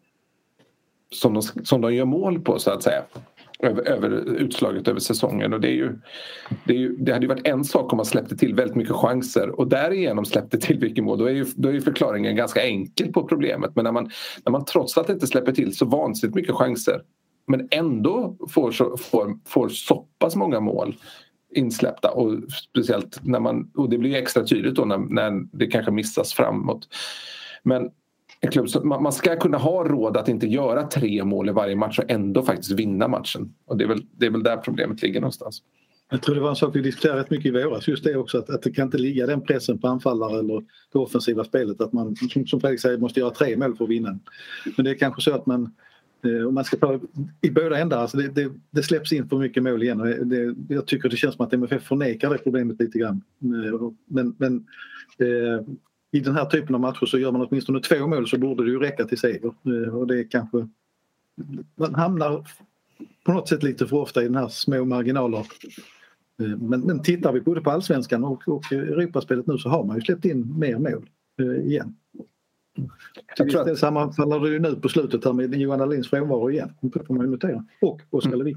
som de, som de gör mål på, så att säga, över, över utslaget över säsongen. Och det, är ju, det, är ju, det hade ju varit en sak om man släppte till väldigt mycket chanser och därigenom släppte till vilket mål. Då är ju, då är ju förklaringen ganska enkel på problemet. Men när man, när man trots att inte släpper till så vansinnigt mycket chanser, men ändå får så, får, får så pass många mål insläppta, och speciellt när man, och det blir extra tydligt då när, när det kanske missas framåt. Men en klubb, man, man ska kunna ha råd att inte göra tre mål i varje match och ändå faktiskt vinna matchen. Och det är väl, det är väl där problemet ligger någonstans. Jag tror det var en sak vi diskuterade rätt mycket i våras, just det också, att, att det kan inte ligga den pressen på anfallare eller det offensiva spelet att man, som, som Fredrik säger, måste göra tre mål för att vinna. Men det är kanske så att man om man ska ta i båda ändar, alltså det, det, det släpps in för mycket mål igen, och det, jag tycker det känns som att M F F förnekar det problemet lite grann. Men, men eh, i den här typen av matcher så gör man åtminstone två mål, så borde det ju räcka till seger, och det är kanske, man hamnar på något sätt lite för ofta i den här små marginaler. Men, men tittar vi både på Allsvenskan och, och Europaspelet nu, så har man ju släppt in mer mål eh, igen. Till viss del sammanfaller det ju nu på slutet här med Johan Alins frånvaro igen. Det får man ju notera. Och Oskar Levik.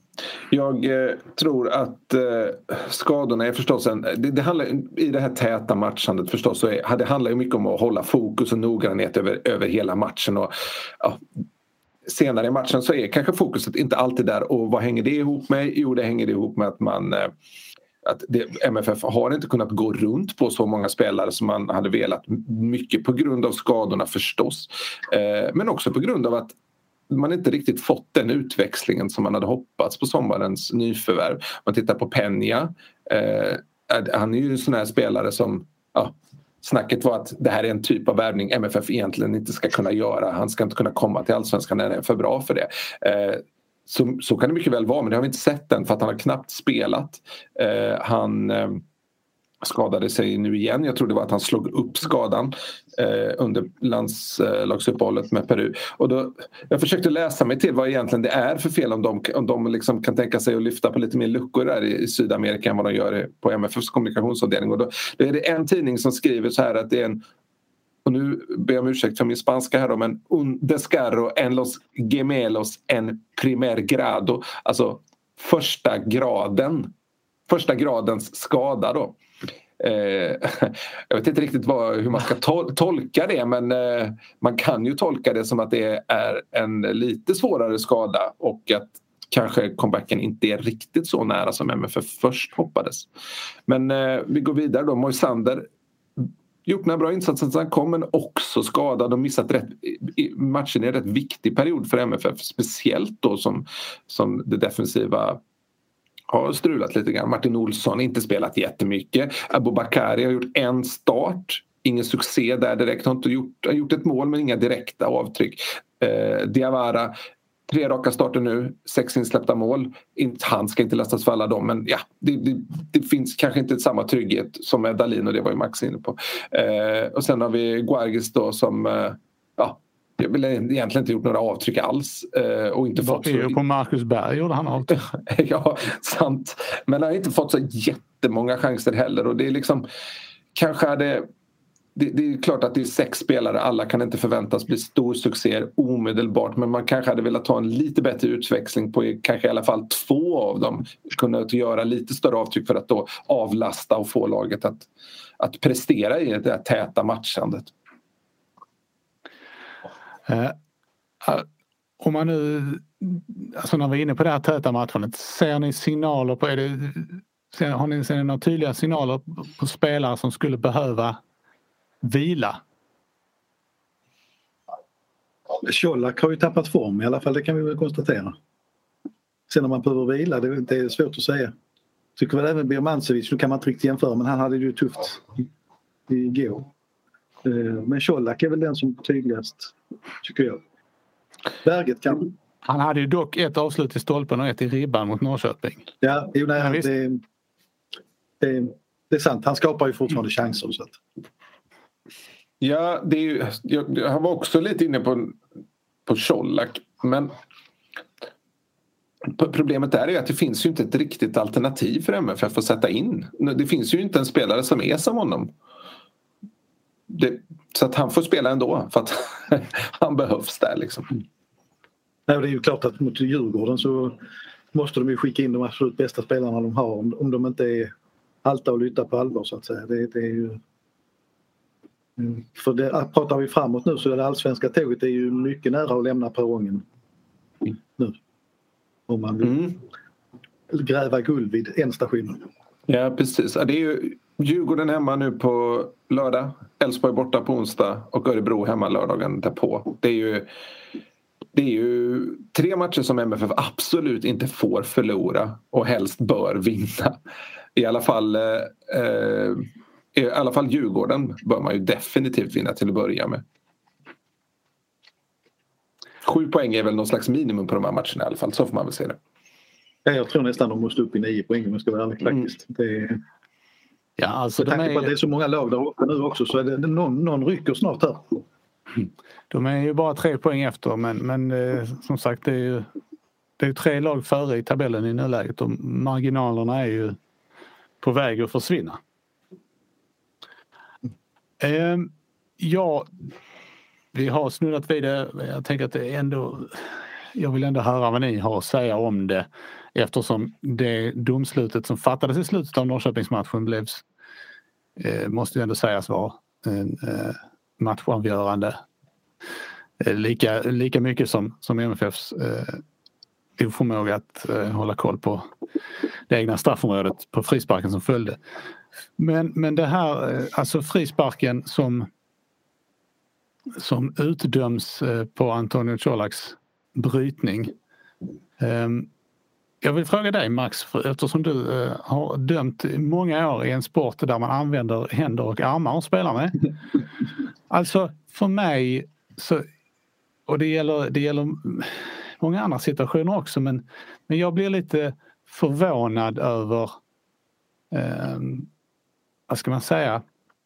Jag eh, tror att eh, skadorna är förstås en, det, det handlar, i det här täta matchandet förstås, så är, det handlar ju mycket om att hålla fokus och noggrannhet över, över hela matchen. Och, ja, senare i matchen så är kanske fokuset inte alltid där. Och vad hänger det ihop med? Jo, det hänger det ihop med att man eh, att det, M F F har inte kunnat gå runt på så många spelare som man hade velat, mycket på grund av skadorna förstås, eh, men också på grund av att man inte riktigt fått den utväxlingen som man hade hoppats på sommarens nyförvärv. Man tittar på Peña, eh, han är ju en sån här spelare som, ja, snacket var att det här är en typ av värvning M F F egentligen inte ska kunna göra. Han ska inte kunna komma till Allsvenskan när han är för bra för det. Eh, Så, så kan det mycket väl vara, men det har vi inte sett än för att han har knappt spelat. Eh, han eh, skadade sig nu igen. Jag tror det var att han slog upp skadan eh, under landslagsuppehållet med Peru. Och då, jag försökte läsa mig till vad egentligen det är för fel, om de, om de liksom kan tänka sig att lyfta på lite mer luckor där i, i Sydamerika än vad de gör på M F Fs kommunikationsavdelning. Och då, då är det en tidning som skriver så här att det är en, och nu ber jag om ursäkt för min spanska här då, men un descarro en los gemelos en primer grado, alltså första graden, första gradens skada då. Eh, jag vet inte riktigt vad, hur man ska tol tolka det, men eh, man kan ju tolka det som att det är en lite svårare skada och att kanske comebacken inte är riktigt så nära som M F F först hoppades. Men eh, vi går vidare då. Moisander gjort några bra insatser sen han kom, men också skadad och missat rätt matchen i en rätt viktig period för M F F, speciellt då som, som det defensiva har strulat lite grann. Martin Olsson har inte spelat jättemycket. Abubakari har gjort en start, ingen succé där direkt, har inte gjort, har gjort ett mål men inga direkta avtryck. eh, Diawara, tre raka starter nu, sex insläppta mål. Han ska inte lastas för alla dem, men ja, det, det, det finns kanske inte samma trygghet som med Dahlin, och det var ju Max inne på. Eh, och sen har vi Guargis då som eh, ja, jag vill egentligen inte gjort några avtryck alls. Eh, och inte fått så... på Marcus Berg gjorde han avtryck. Ja, sant. Men han har inte fått så jättemånga chanser heller, och det är liksom kanske hade... Det, det är klart att det är sex spelare, alla kan inte förväntas bli stor succé omedelbart, men man kanske hade velat ta en lite bättre utväxling på kanske i alla fall två av dem, kunna göra lite större avtryck för att då avlasta och få laget att, att prestera i det här täta matchandet. Uh, uh, om man nu, alltså när vi är inne på det här täta matchandet, ser ni signaler på, är det, ser, har ni, ser ni några tydliga signaler på spelare som skulle behöva vila? Colak har ju tappat form i alla fall, det kan vi väl konstatera. Sen om man behöver vila, det, det är svårt att säga. Tycker väl även Birmancevic, nu kan man inte riktigt jämföra, men han hade det ju tufft igår. Men Colak är väl den som tydligast, tycker jag. Berget kan... Han hade ju dock ett avslut i stolpen och ett i ribban mot Norrköping. Ja, jo, nej, ja, det, det, det är sant. Han skapar ju fortfarande chanser. Så att... Ja, det är ju, jag, jag var också lite inne på, på Colak, men problemet där är att det finns ju inte ett riktigt alternativ för M F F att sätta in. Det finns ju inte en spelare som är som honom. Det, så att han får spela ändå för att han behövs där liksom. Nej, det är ju klart att mot Djurgården så måste de ju skicka in de absolut bästa spelarna de har, om, om de inte är halta och lytta på allvar så att säga. Det, det är ju... För det, pratar vi framåt nu så är det allsvenska tåget är ju mycket nära att lämna perrongen nu. Om man vill mm. gräva guld vid en station. Ja, precis. Det är ju Djurgården hemma nu på lördag, Elfsborg borta på onsdag och Örebro hemma lördagen därpå. Det är ju det är ju tre matcher som M F F absolut inte får förlora och helst bör vinna. I alla fall eh, i alla fall Djurgården bör man ju definitivt vinna till att börja med. Sju poäng är väl någon slags minimum på de här matcherna i alla fall, så får man väl se det. Ja, jag tror nästan de måste upp i nio poäng om jag ska vara ärlig faktiskt. Mm. Det är... Ja, alltså med tanke är... på att det är så många lag där uppe nu också så är det någon, någon rycker snart här. De är ju bara tre poäng efter, men, men eh, som sagt det är ju det är tre lag före i tabellen i nuläget och marginalerna är ju på väg att försvinna. Eh, ja, vi har snurrat vid det. Jag tänker att det är ändå, jag vill ändå höra vad ni har att säga om det, eftersom det domslutet som fattades i slutet av Norrköpingsmatchen blev, eh, måste ju ändå sägas vara en eh, matchavgörande. Eh, lika, lika mycket som, som M F F:s eh, oförmåga att eh, hålla koll på det egna straffområdet på frisparken som följde. Men, men det här, eh, alltså frisparken som som utdöms eh, på Antonio Colaks brytning. Eh, jag vill fråga dig Max, för, eftersom du eh, har dömt många år i en sport där man använder händer och armar och spelar med. Alltså för mig så, och det gäller, det gäller många andra situationer också, men, men jag blir lite förvånad över eh, vad ska man säga,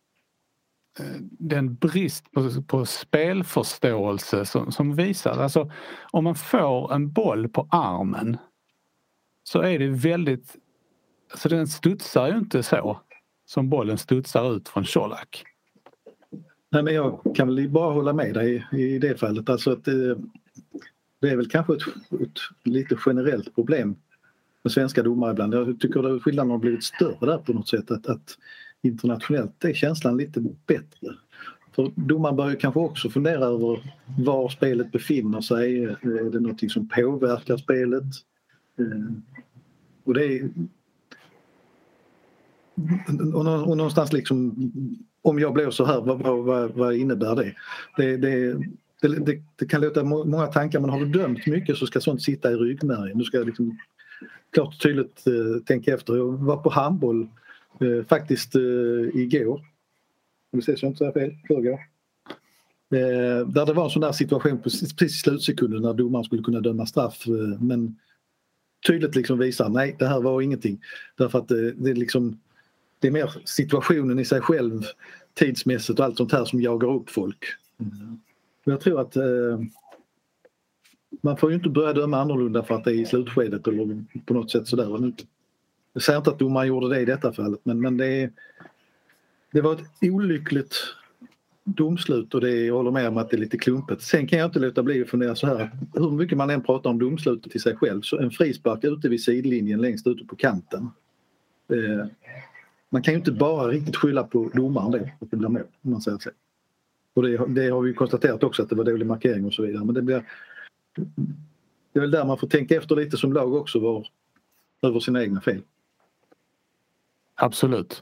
den brist på, på spelförståelse som, som visar, alltså om man får en boll på armen så är det väldigt, alltså den studsar ju inte så som bollen studsar ut från Colak. Nej, men jag kan väl bara hålla med dig i, i det fallet, alltså att det, det är väl kanske ett, ett lite generellt problem med svenska domare ibland. Jag tycker att skillnaden har blivit större där på något sätt, att, att internationellt är känslan lite bättre. För domaren bör ju kanske också fundera över var spelet befinner sig. Är det något som påverkar spelet? Och det är och någonstans liksom om jag blir så här, vad, vad, vad innebär det? Det, det, det, det? det kan låta många tankar, men har du dömt mycket så ska sånt sitta i ryggmärgen. Du ska liksom klart och tydligt eh, tänka efter. Jag var på handboll eh, faktiskt eh, igår. Vi ser så inte så fel, förrgår. Eh, där det var en sån där situation precis i slutsekunden när domaren skulle kunna döma straff, eh, men tydligt liksom visar nej, det här var ingenting. Därför att det, det är liksom det är mer situationen i sig själv, tidsmässigt och allt sånt här som jagar upp folk. Mm. Jag tror att eh, man får ju inte börja döma annorlunda för att det är i slutskedet eller på något sätt sådär. Jag säger inte att domaren gjorde det i detta fallet, men, men det, är, det var ett olyckligt domslut och det, jag håller med om att det är lite klumpet. Sen kan jag inte låta bli att fundera så här, hur mycket man än pratar om domslutet i sig själv, så en frispark ute vid sidlinjen längst ute på kanten. Eh, man kan ju inte bara riktigt skylla på domaren det, att det blir mål, om man säger så. Och det, det har vi konstaterat också att det var dålig markering och så vidare, men det blir det är väl där man får tänka efter lite som lag också, var, över sina egna fel. Absolut.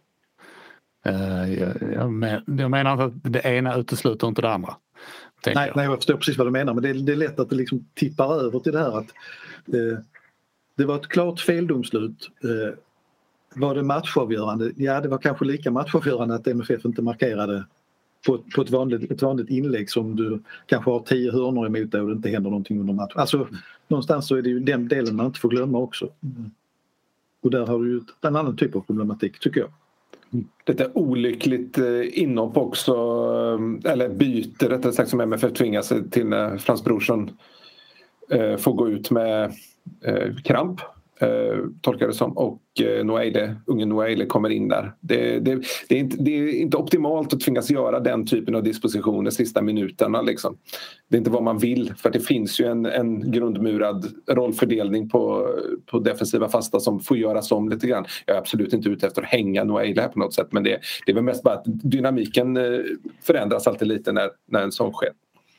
Uh, jag, jag, men, jag menar inte att det ena utesluter inte det andra. Nej, jag. nej, jag förstår precis vad du menar, men det är, det är lätt att det liksom tippar över till det här att uh, det var ett klart feldomslut. Uh, var det matchavgörande? Ja, det var kanske lika matchavgörande att M F F inte markerade på, på ett, vanligt, ett vanligt inlägg som du kanske har tio hörnor emot dig och det inte händer någonting under matchen. Alltså, någonstans så är det ju den delen man inte får glömma också. Mm. Och där har du ju en annan typ av problematik, tycker jag. Lite olyckligt inhopp också, eller byte rättare sagt, som M F F tvingas till när Frans Brorsson eh, får gå ut med eh, kramp, eh, tolkar det som, och eh, Noaile, unge Noaile kommer in där. Det, det, det, är inte, det är inte optimalt att tvingas göra den typen av dispositioner sista minuterna liksom. Det är inte vad man vill, för det finns ju en, en grundmurad rollfördelning på, på defensiva fasta som får göras om lite grann. Jag är absolut inte ute efter att hänga Noaile här på något sätt, men det, det är väl mest bara att dynamiken förändras alltid lite när, när en sån sker.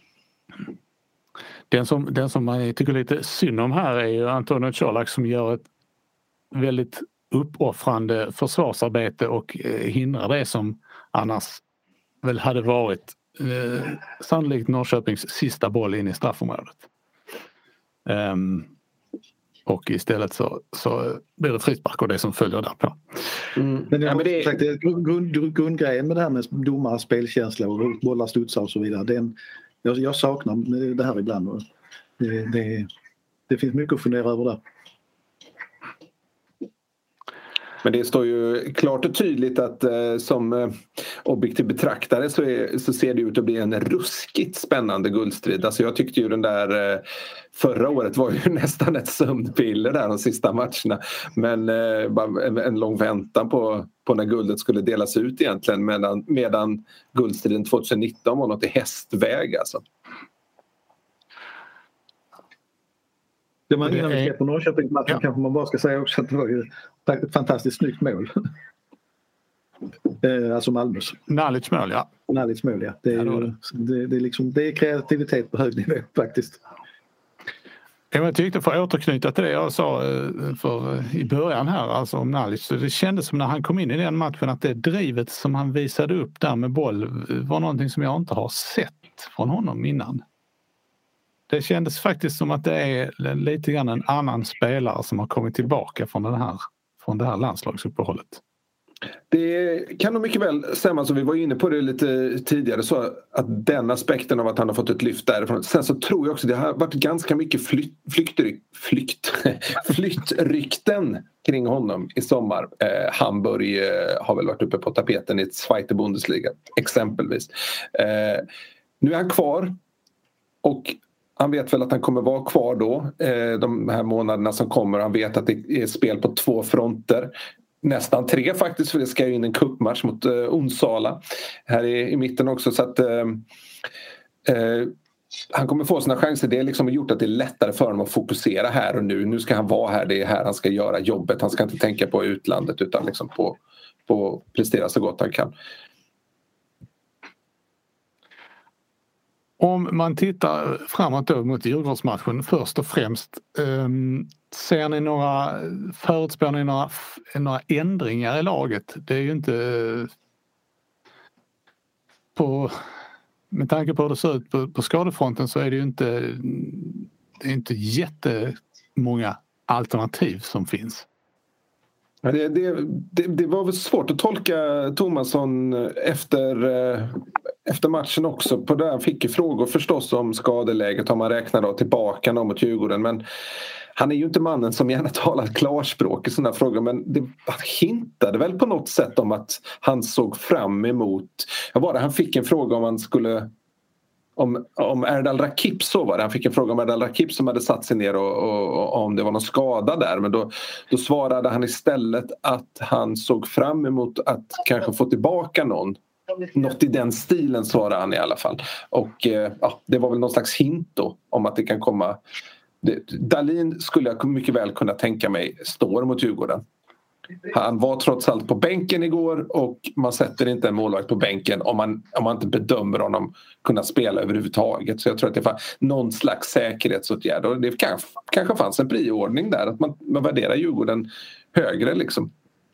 Den som, den som man tycker lite synd om här är ju Antonio Colak, som gör ett väldigt uppoffrande försvarsarbete och eh, hindrar det som annars väl hade varit eh, sannolikt Norrköpings sista boll in i straffområdet. Um, och istället så, så blir det frispark och det som följer där på. Mm. Men, ja, men det är grund, grundgrejen med det här med domar, spelkänsla och bollar, studsar och så vidare. Det är en, jag, jag saknar det här ibland. Och det, det, det finns mycket att fundera över där. Men det står ju klart och tydligt att eh, som eh, objektiv betraktare så, är, så ser det ut att bli en ruskigt spännande guldstrid. Alltså jag tyckte ju den där eh, förra året var ju nästan ett sömnpiller där de sista matcherna. Men eh, bara en, en lång väntan på, på när guldet skulle delas ut egentligen, medan, medan guldstriden tjugonitton var något i hästväg alltså. Det man innan vi ser på Norrköpingsmatchen, ja. Kanske man bara ska säga också att det var ju ett fantastiskt snyggt mål. eh, alltså Malmös. Nalic mål, ja. Nalic mål, ja. Det är, ja, det, det. Det, det, är liksom, det är kreativitet på hög nivå faktiskt. Jag tyckte, för att återknyta till det jag sa för, i början här, alltså om Nalic, det kändes som när han kom in i den matchen att det drivet som han visade upp där med boll var någonting som jag inte har sett från honom innan. Det kändes faktiskt som att det är lite grann en annan spelare som har kommit tillbaka från, den här, från det här landslagsuppehållet. Det kan nog mycket väl stämma, så vi var inne på det lite tidigare, så att den aspekten av att han har fått ett lyft därifrån. Sen så tror jag också det har varit ganska mycket flykt, flyktryk, flykt, flyttrykten kring honom i sommar. Eh, Hamburg eh, har väl varit uppe på tapeten i Zweite Bundesliga exempelvis. Eh, nu är han kvar och han vet väl att han kommer vara kvar då eh, de här månaderna som kommer. Han vet att det är spel på två fronter. Nästan tre faktiskt, för det ska ju in en cupmatch mot eh, Onsala här i, i mitten också. Så att eh, eh, han kommer få sina chanser. Det är liksom gjort att det är lättare för honom att fokusera här och nu. Nu ska han vara här, det är här han ska göra jobbet. Han ska inte tänka på utlandet utan liksom på, på att prestera så gott han kan. Om man tittar framåt då mot Djurgårdsmatchen först och främst, um, ser ni några, förutspår ni några, några ändringar i laget? Det är ju inte, på, med tanke på hur det ser ut på, på skadefronten så är det ju inte, det är inte jättemånga alternativ som finns. Ja, det, det, det, det var väl svårt att tolka Tomasson efter, efter matchen också. På det han fick ju frågor förstås om skadeläget om man räknar då tillbaka någon mot Djurgården. Men han är ju inte mannen som gärna talar klarspråk i sådana frågor. Men det hintade väl på något sätt om att han såg fram emot... Ja, var det, han fick en fråga om han skulle... Om, om Erdal Rakip så var det. Han fick en fråga om Erdal Rakip som hade satt sig ner och, och, och om det var någon skada där. Men då, då svarade han istället att han såg fram emot att kanske få tillbaka någon. Något i den stilen svarade han i alla fall. Och eh, ja, det var väl någon slags hint då om att det kan komma... Det, Dahlin skulle jag mycket väl kunna tänka mig står mot Djurgården. Han var trots allt på bänken igår och man sätter inte en målvakt på bänken om man, om man inte bedömer honom kunna spela överhuvudtaget. Så jag tror att det var någon slags säkerhetsåtgärd och det kanske, kanske fanns en priordning där att man, man värderar Djurgården högre liksom.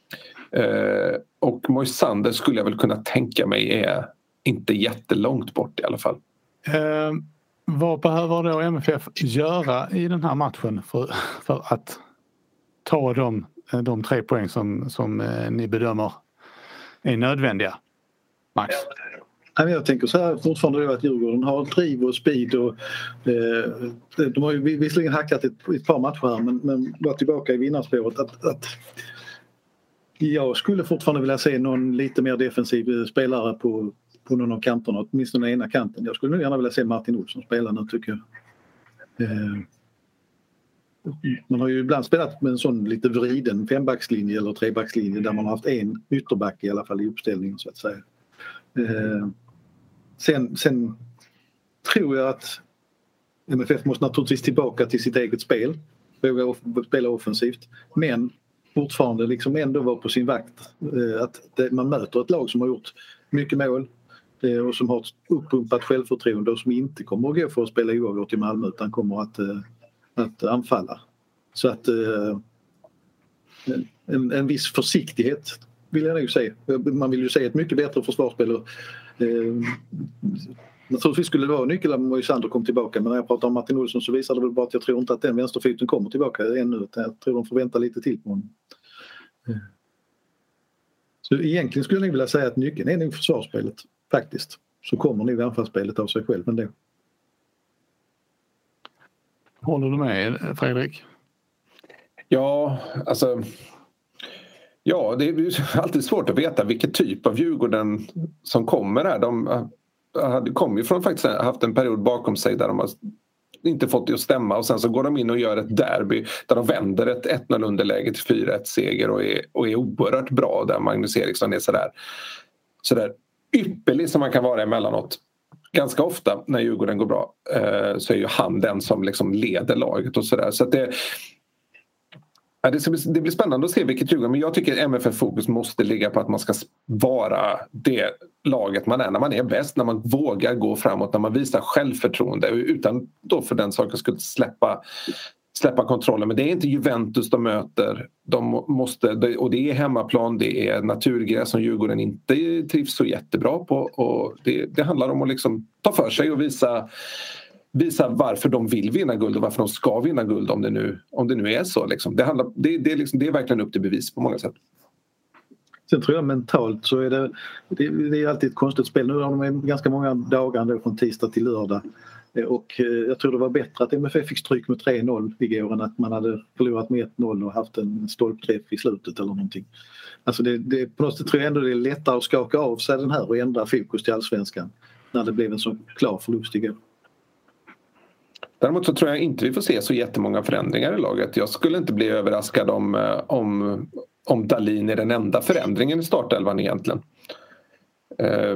Eh, och Moisander skulle jag väl kunna tänka mig är inte jättelångt bort i alla fall. Eh, vad behöver då M F F göra i den här matchen för, för att ta de de tre poäng som, som eh, ni bedömer är nödvändiga, Max? Jag tänker så här fortfarande att Djurgården har driv och speed och eh, de har ju visserligen hackat ett, ett par matcher här men, men var tillbaka i vinnarspåret att, att jag skulle fortfarande vilja se någon lite mer defensiv spelare på, på någon av kanterna, åtminstone den ena kanten. Jag skulle nog gärna vilja se Martin Olsson spela nu tycker jag. Eh, Man har ju ibland spelat med en sån lite vriden fembackslinje eller trebackslinje där man har haft en ytterback i alla fall i uppställningen så att säga. Eh, sen, sen tror jag att M F F måste naturligtvis tillbaka till sitt eget spel, våga off- spela offensivt men fortfarande liksom ändå vara på sin vakt. Eh, att det, man möter ett lag som har gjort mycket mål eh, och som har ett uppumpat självförtroende och som inte kommer att gå för att spela oavgjort i Malmö utan kommer att eh, att anfalla. Så att eh, en, en viss försiktighet vill jag nog säga. Man vill ju se ett mycket bättre försvarsspel. Eh, naturligtvis skulle det vara nyckeln om Moisander kom tillbaka men när jag pratar om Martin Olsson så visar det väl bara att jag tror inte att den vänsterfoten kommer tillbaka ännu. Jag tror de får vänta lite till på honom. Eh. Så egentligen skulle jag vilja säga att nyckeln är nog försvarsspelet faktiskt. Så kommer nog anfallsspelet av sig själv ändå. Håller du med, Fredrik? Ja, alltså... Ja, det är alltid svårt att veta vilken typ av Djurgården som kommer här. De hade kommit från faktiskt haft en period bakom sig där de har inte fått det att stämma och sen så går de in och gör ett derby där de vänder ett ett noll underläge till fyra ett seger och är, och är oerhört bra där Magnus Eriksson är sådär, sådär ypperlig som man kan vara emellanåt. Ganska ofta när Djurgården går bra eh, så är ju han den som liksom leder laget och sådär. Så att det, ja, det, ska bli, det blir spännande att se vilket Djurgården, men jag tycker M F F-fokus måste ligga på att man ska vara det laget man är när man är bäst, när man vågar gå framåt, när man visar självförtroende utan då för den saken skulle släppa släppa kontrollen. Men det är inte Juventus de möter. De måste, och det är hemmaplan, det är naturgräs som Djurgården inte trivs så jättebra på. Och det, det handlar om att liksom ta för sig och visa, visa varför de vill vinna guld och varför de ska vinna guld om det nu, om det nu är så. Liksom. Det, handlar, det, det, är liksom, det är verkligen upp till bevis på många sätt. Sen tror jag mentalt så är det, det, det är alltid ett konstigt spel. Nu har de ganska många dagar ändå från tisdag till lördag. Och jag tror det var bättre att M F F fick stryk med tre noll igår än att man hade förlorat med ett noll och haft en stolpträff i slutet eller någonting. Alltså det, det, på något sätt tror jag ändå det är lättare att skaka av sig den här och ändra fokus till allsvenskan när det blev en så klar förlust igår. Däremot så tror jag inte vi får se så jättemånga förändringar i laget. Jag skulle inte bli överraskad om, om, om Dahlin är den enda förändringen i startelvan egentligen. Uh,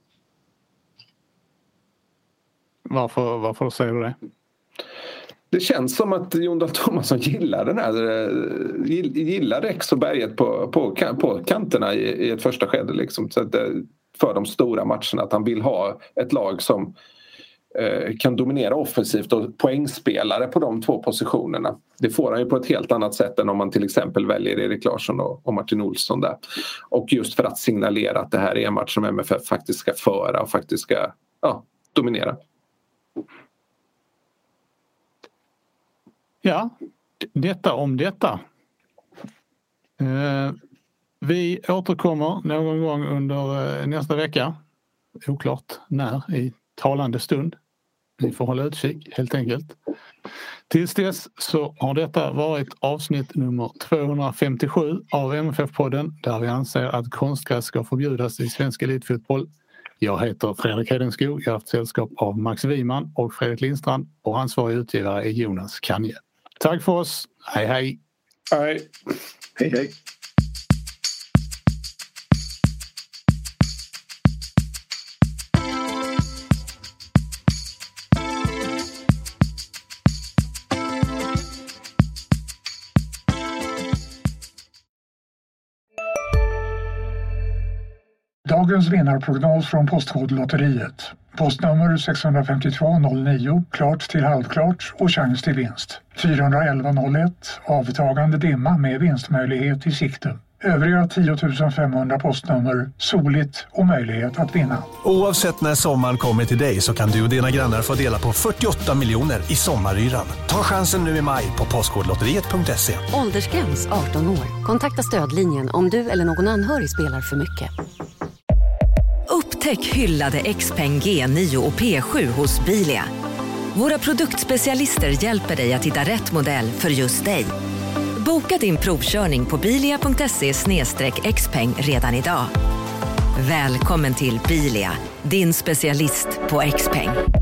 Varför, varför säger du det? Det känns som att Jon Dahl Tomasson gillar den här gillar Rex och Berget på, på, på kanterna i, i ett första skede liksom. Så att, för de stora matcherna att han vill ha ett lag som eh, kan dominera offensivt och poängspelare på de två positionerna. Det får han ju på ett helt annat sätt än om man till exempel väljer Erik Larsson och, och Martin Olsson där. Och just för att signalera att det här är en match som M F F faktiskt ska föra och faktiskt ska ja, dominera. Ja, detta om detta. Eh, vi återkommer någon gång under eh, nästa vecka. Oklart när, i talande stund. Vi får hålla utkik helt enkelt. Tills dess så har detta varit avsnitt nummer tvåhundrafemtiosju av M F F-podden där vi anser att konstgräs ska förbjudas i svensk elitfotboll. Jag heter Fredrik Hedenskog, jag har haft sällskap av Max Wiman och Fredrik Lindstrand och ansvarig utgivare är Jonas Kanje. Tack för oss, hej hej! Hej hej! hej. Dagens vinnarprognos från Postkodlotteriet. Postnummer sex fem två noll nio, klart till halvklart och chans till vinst. fyra elva noll ett, avtagande dimma med vinstmöjlighet i sikte. Övriga tio tusen femhundra postnummer, soligt och möjlighet att vinna. Oavsett när sommaren kommer till dig så kan du och dina grannar få dela på fyrtioåtta miljoner i sommaryran. Ta chansen nu i maj på postkodlotteriet punkt se. Åldersgräns arton år. Kontakta stödlinjen om du eller någon anhörig spelar för mycket. Upptäck hyllade X-Peng G nio och P sju hos Bilia. Våra produktspecialister hjälper dig att hitta rätt modell för just dig. Boka din provkörning på bilia punkt se slash xpeng redan idag. Välkommen till Bilia, din specialist på X-Peng.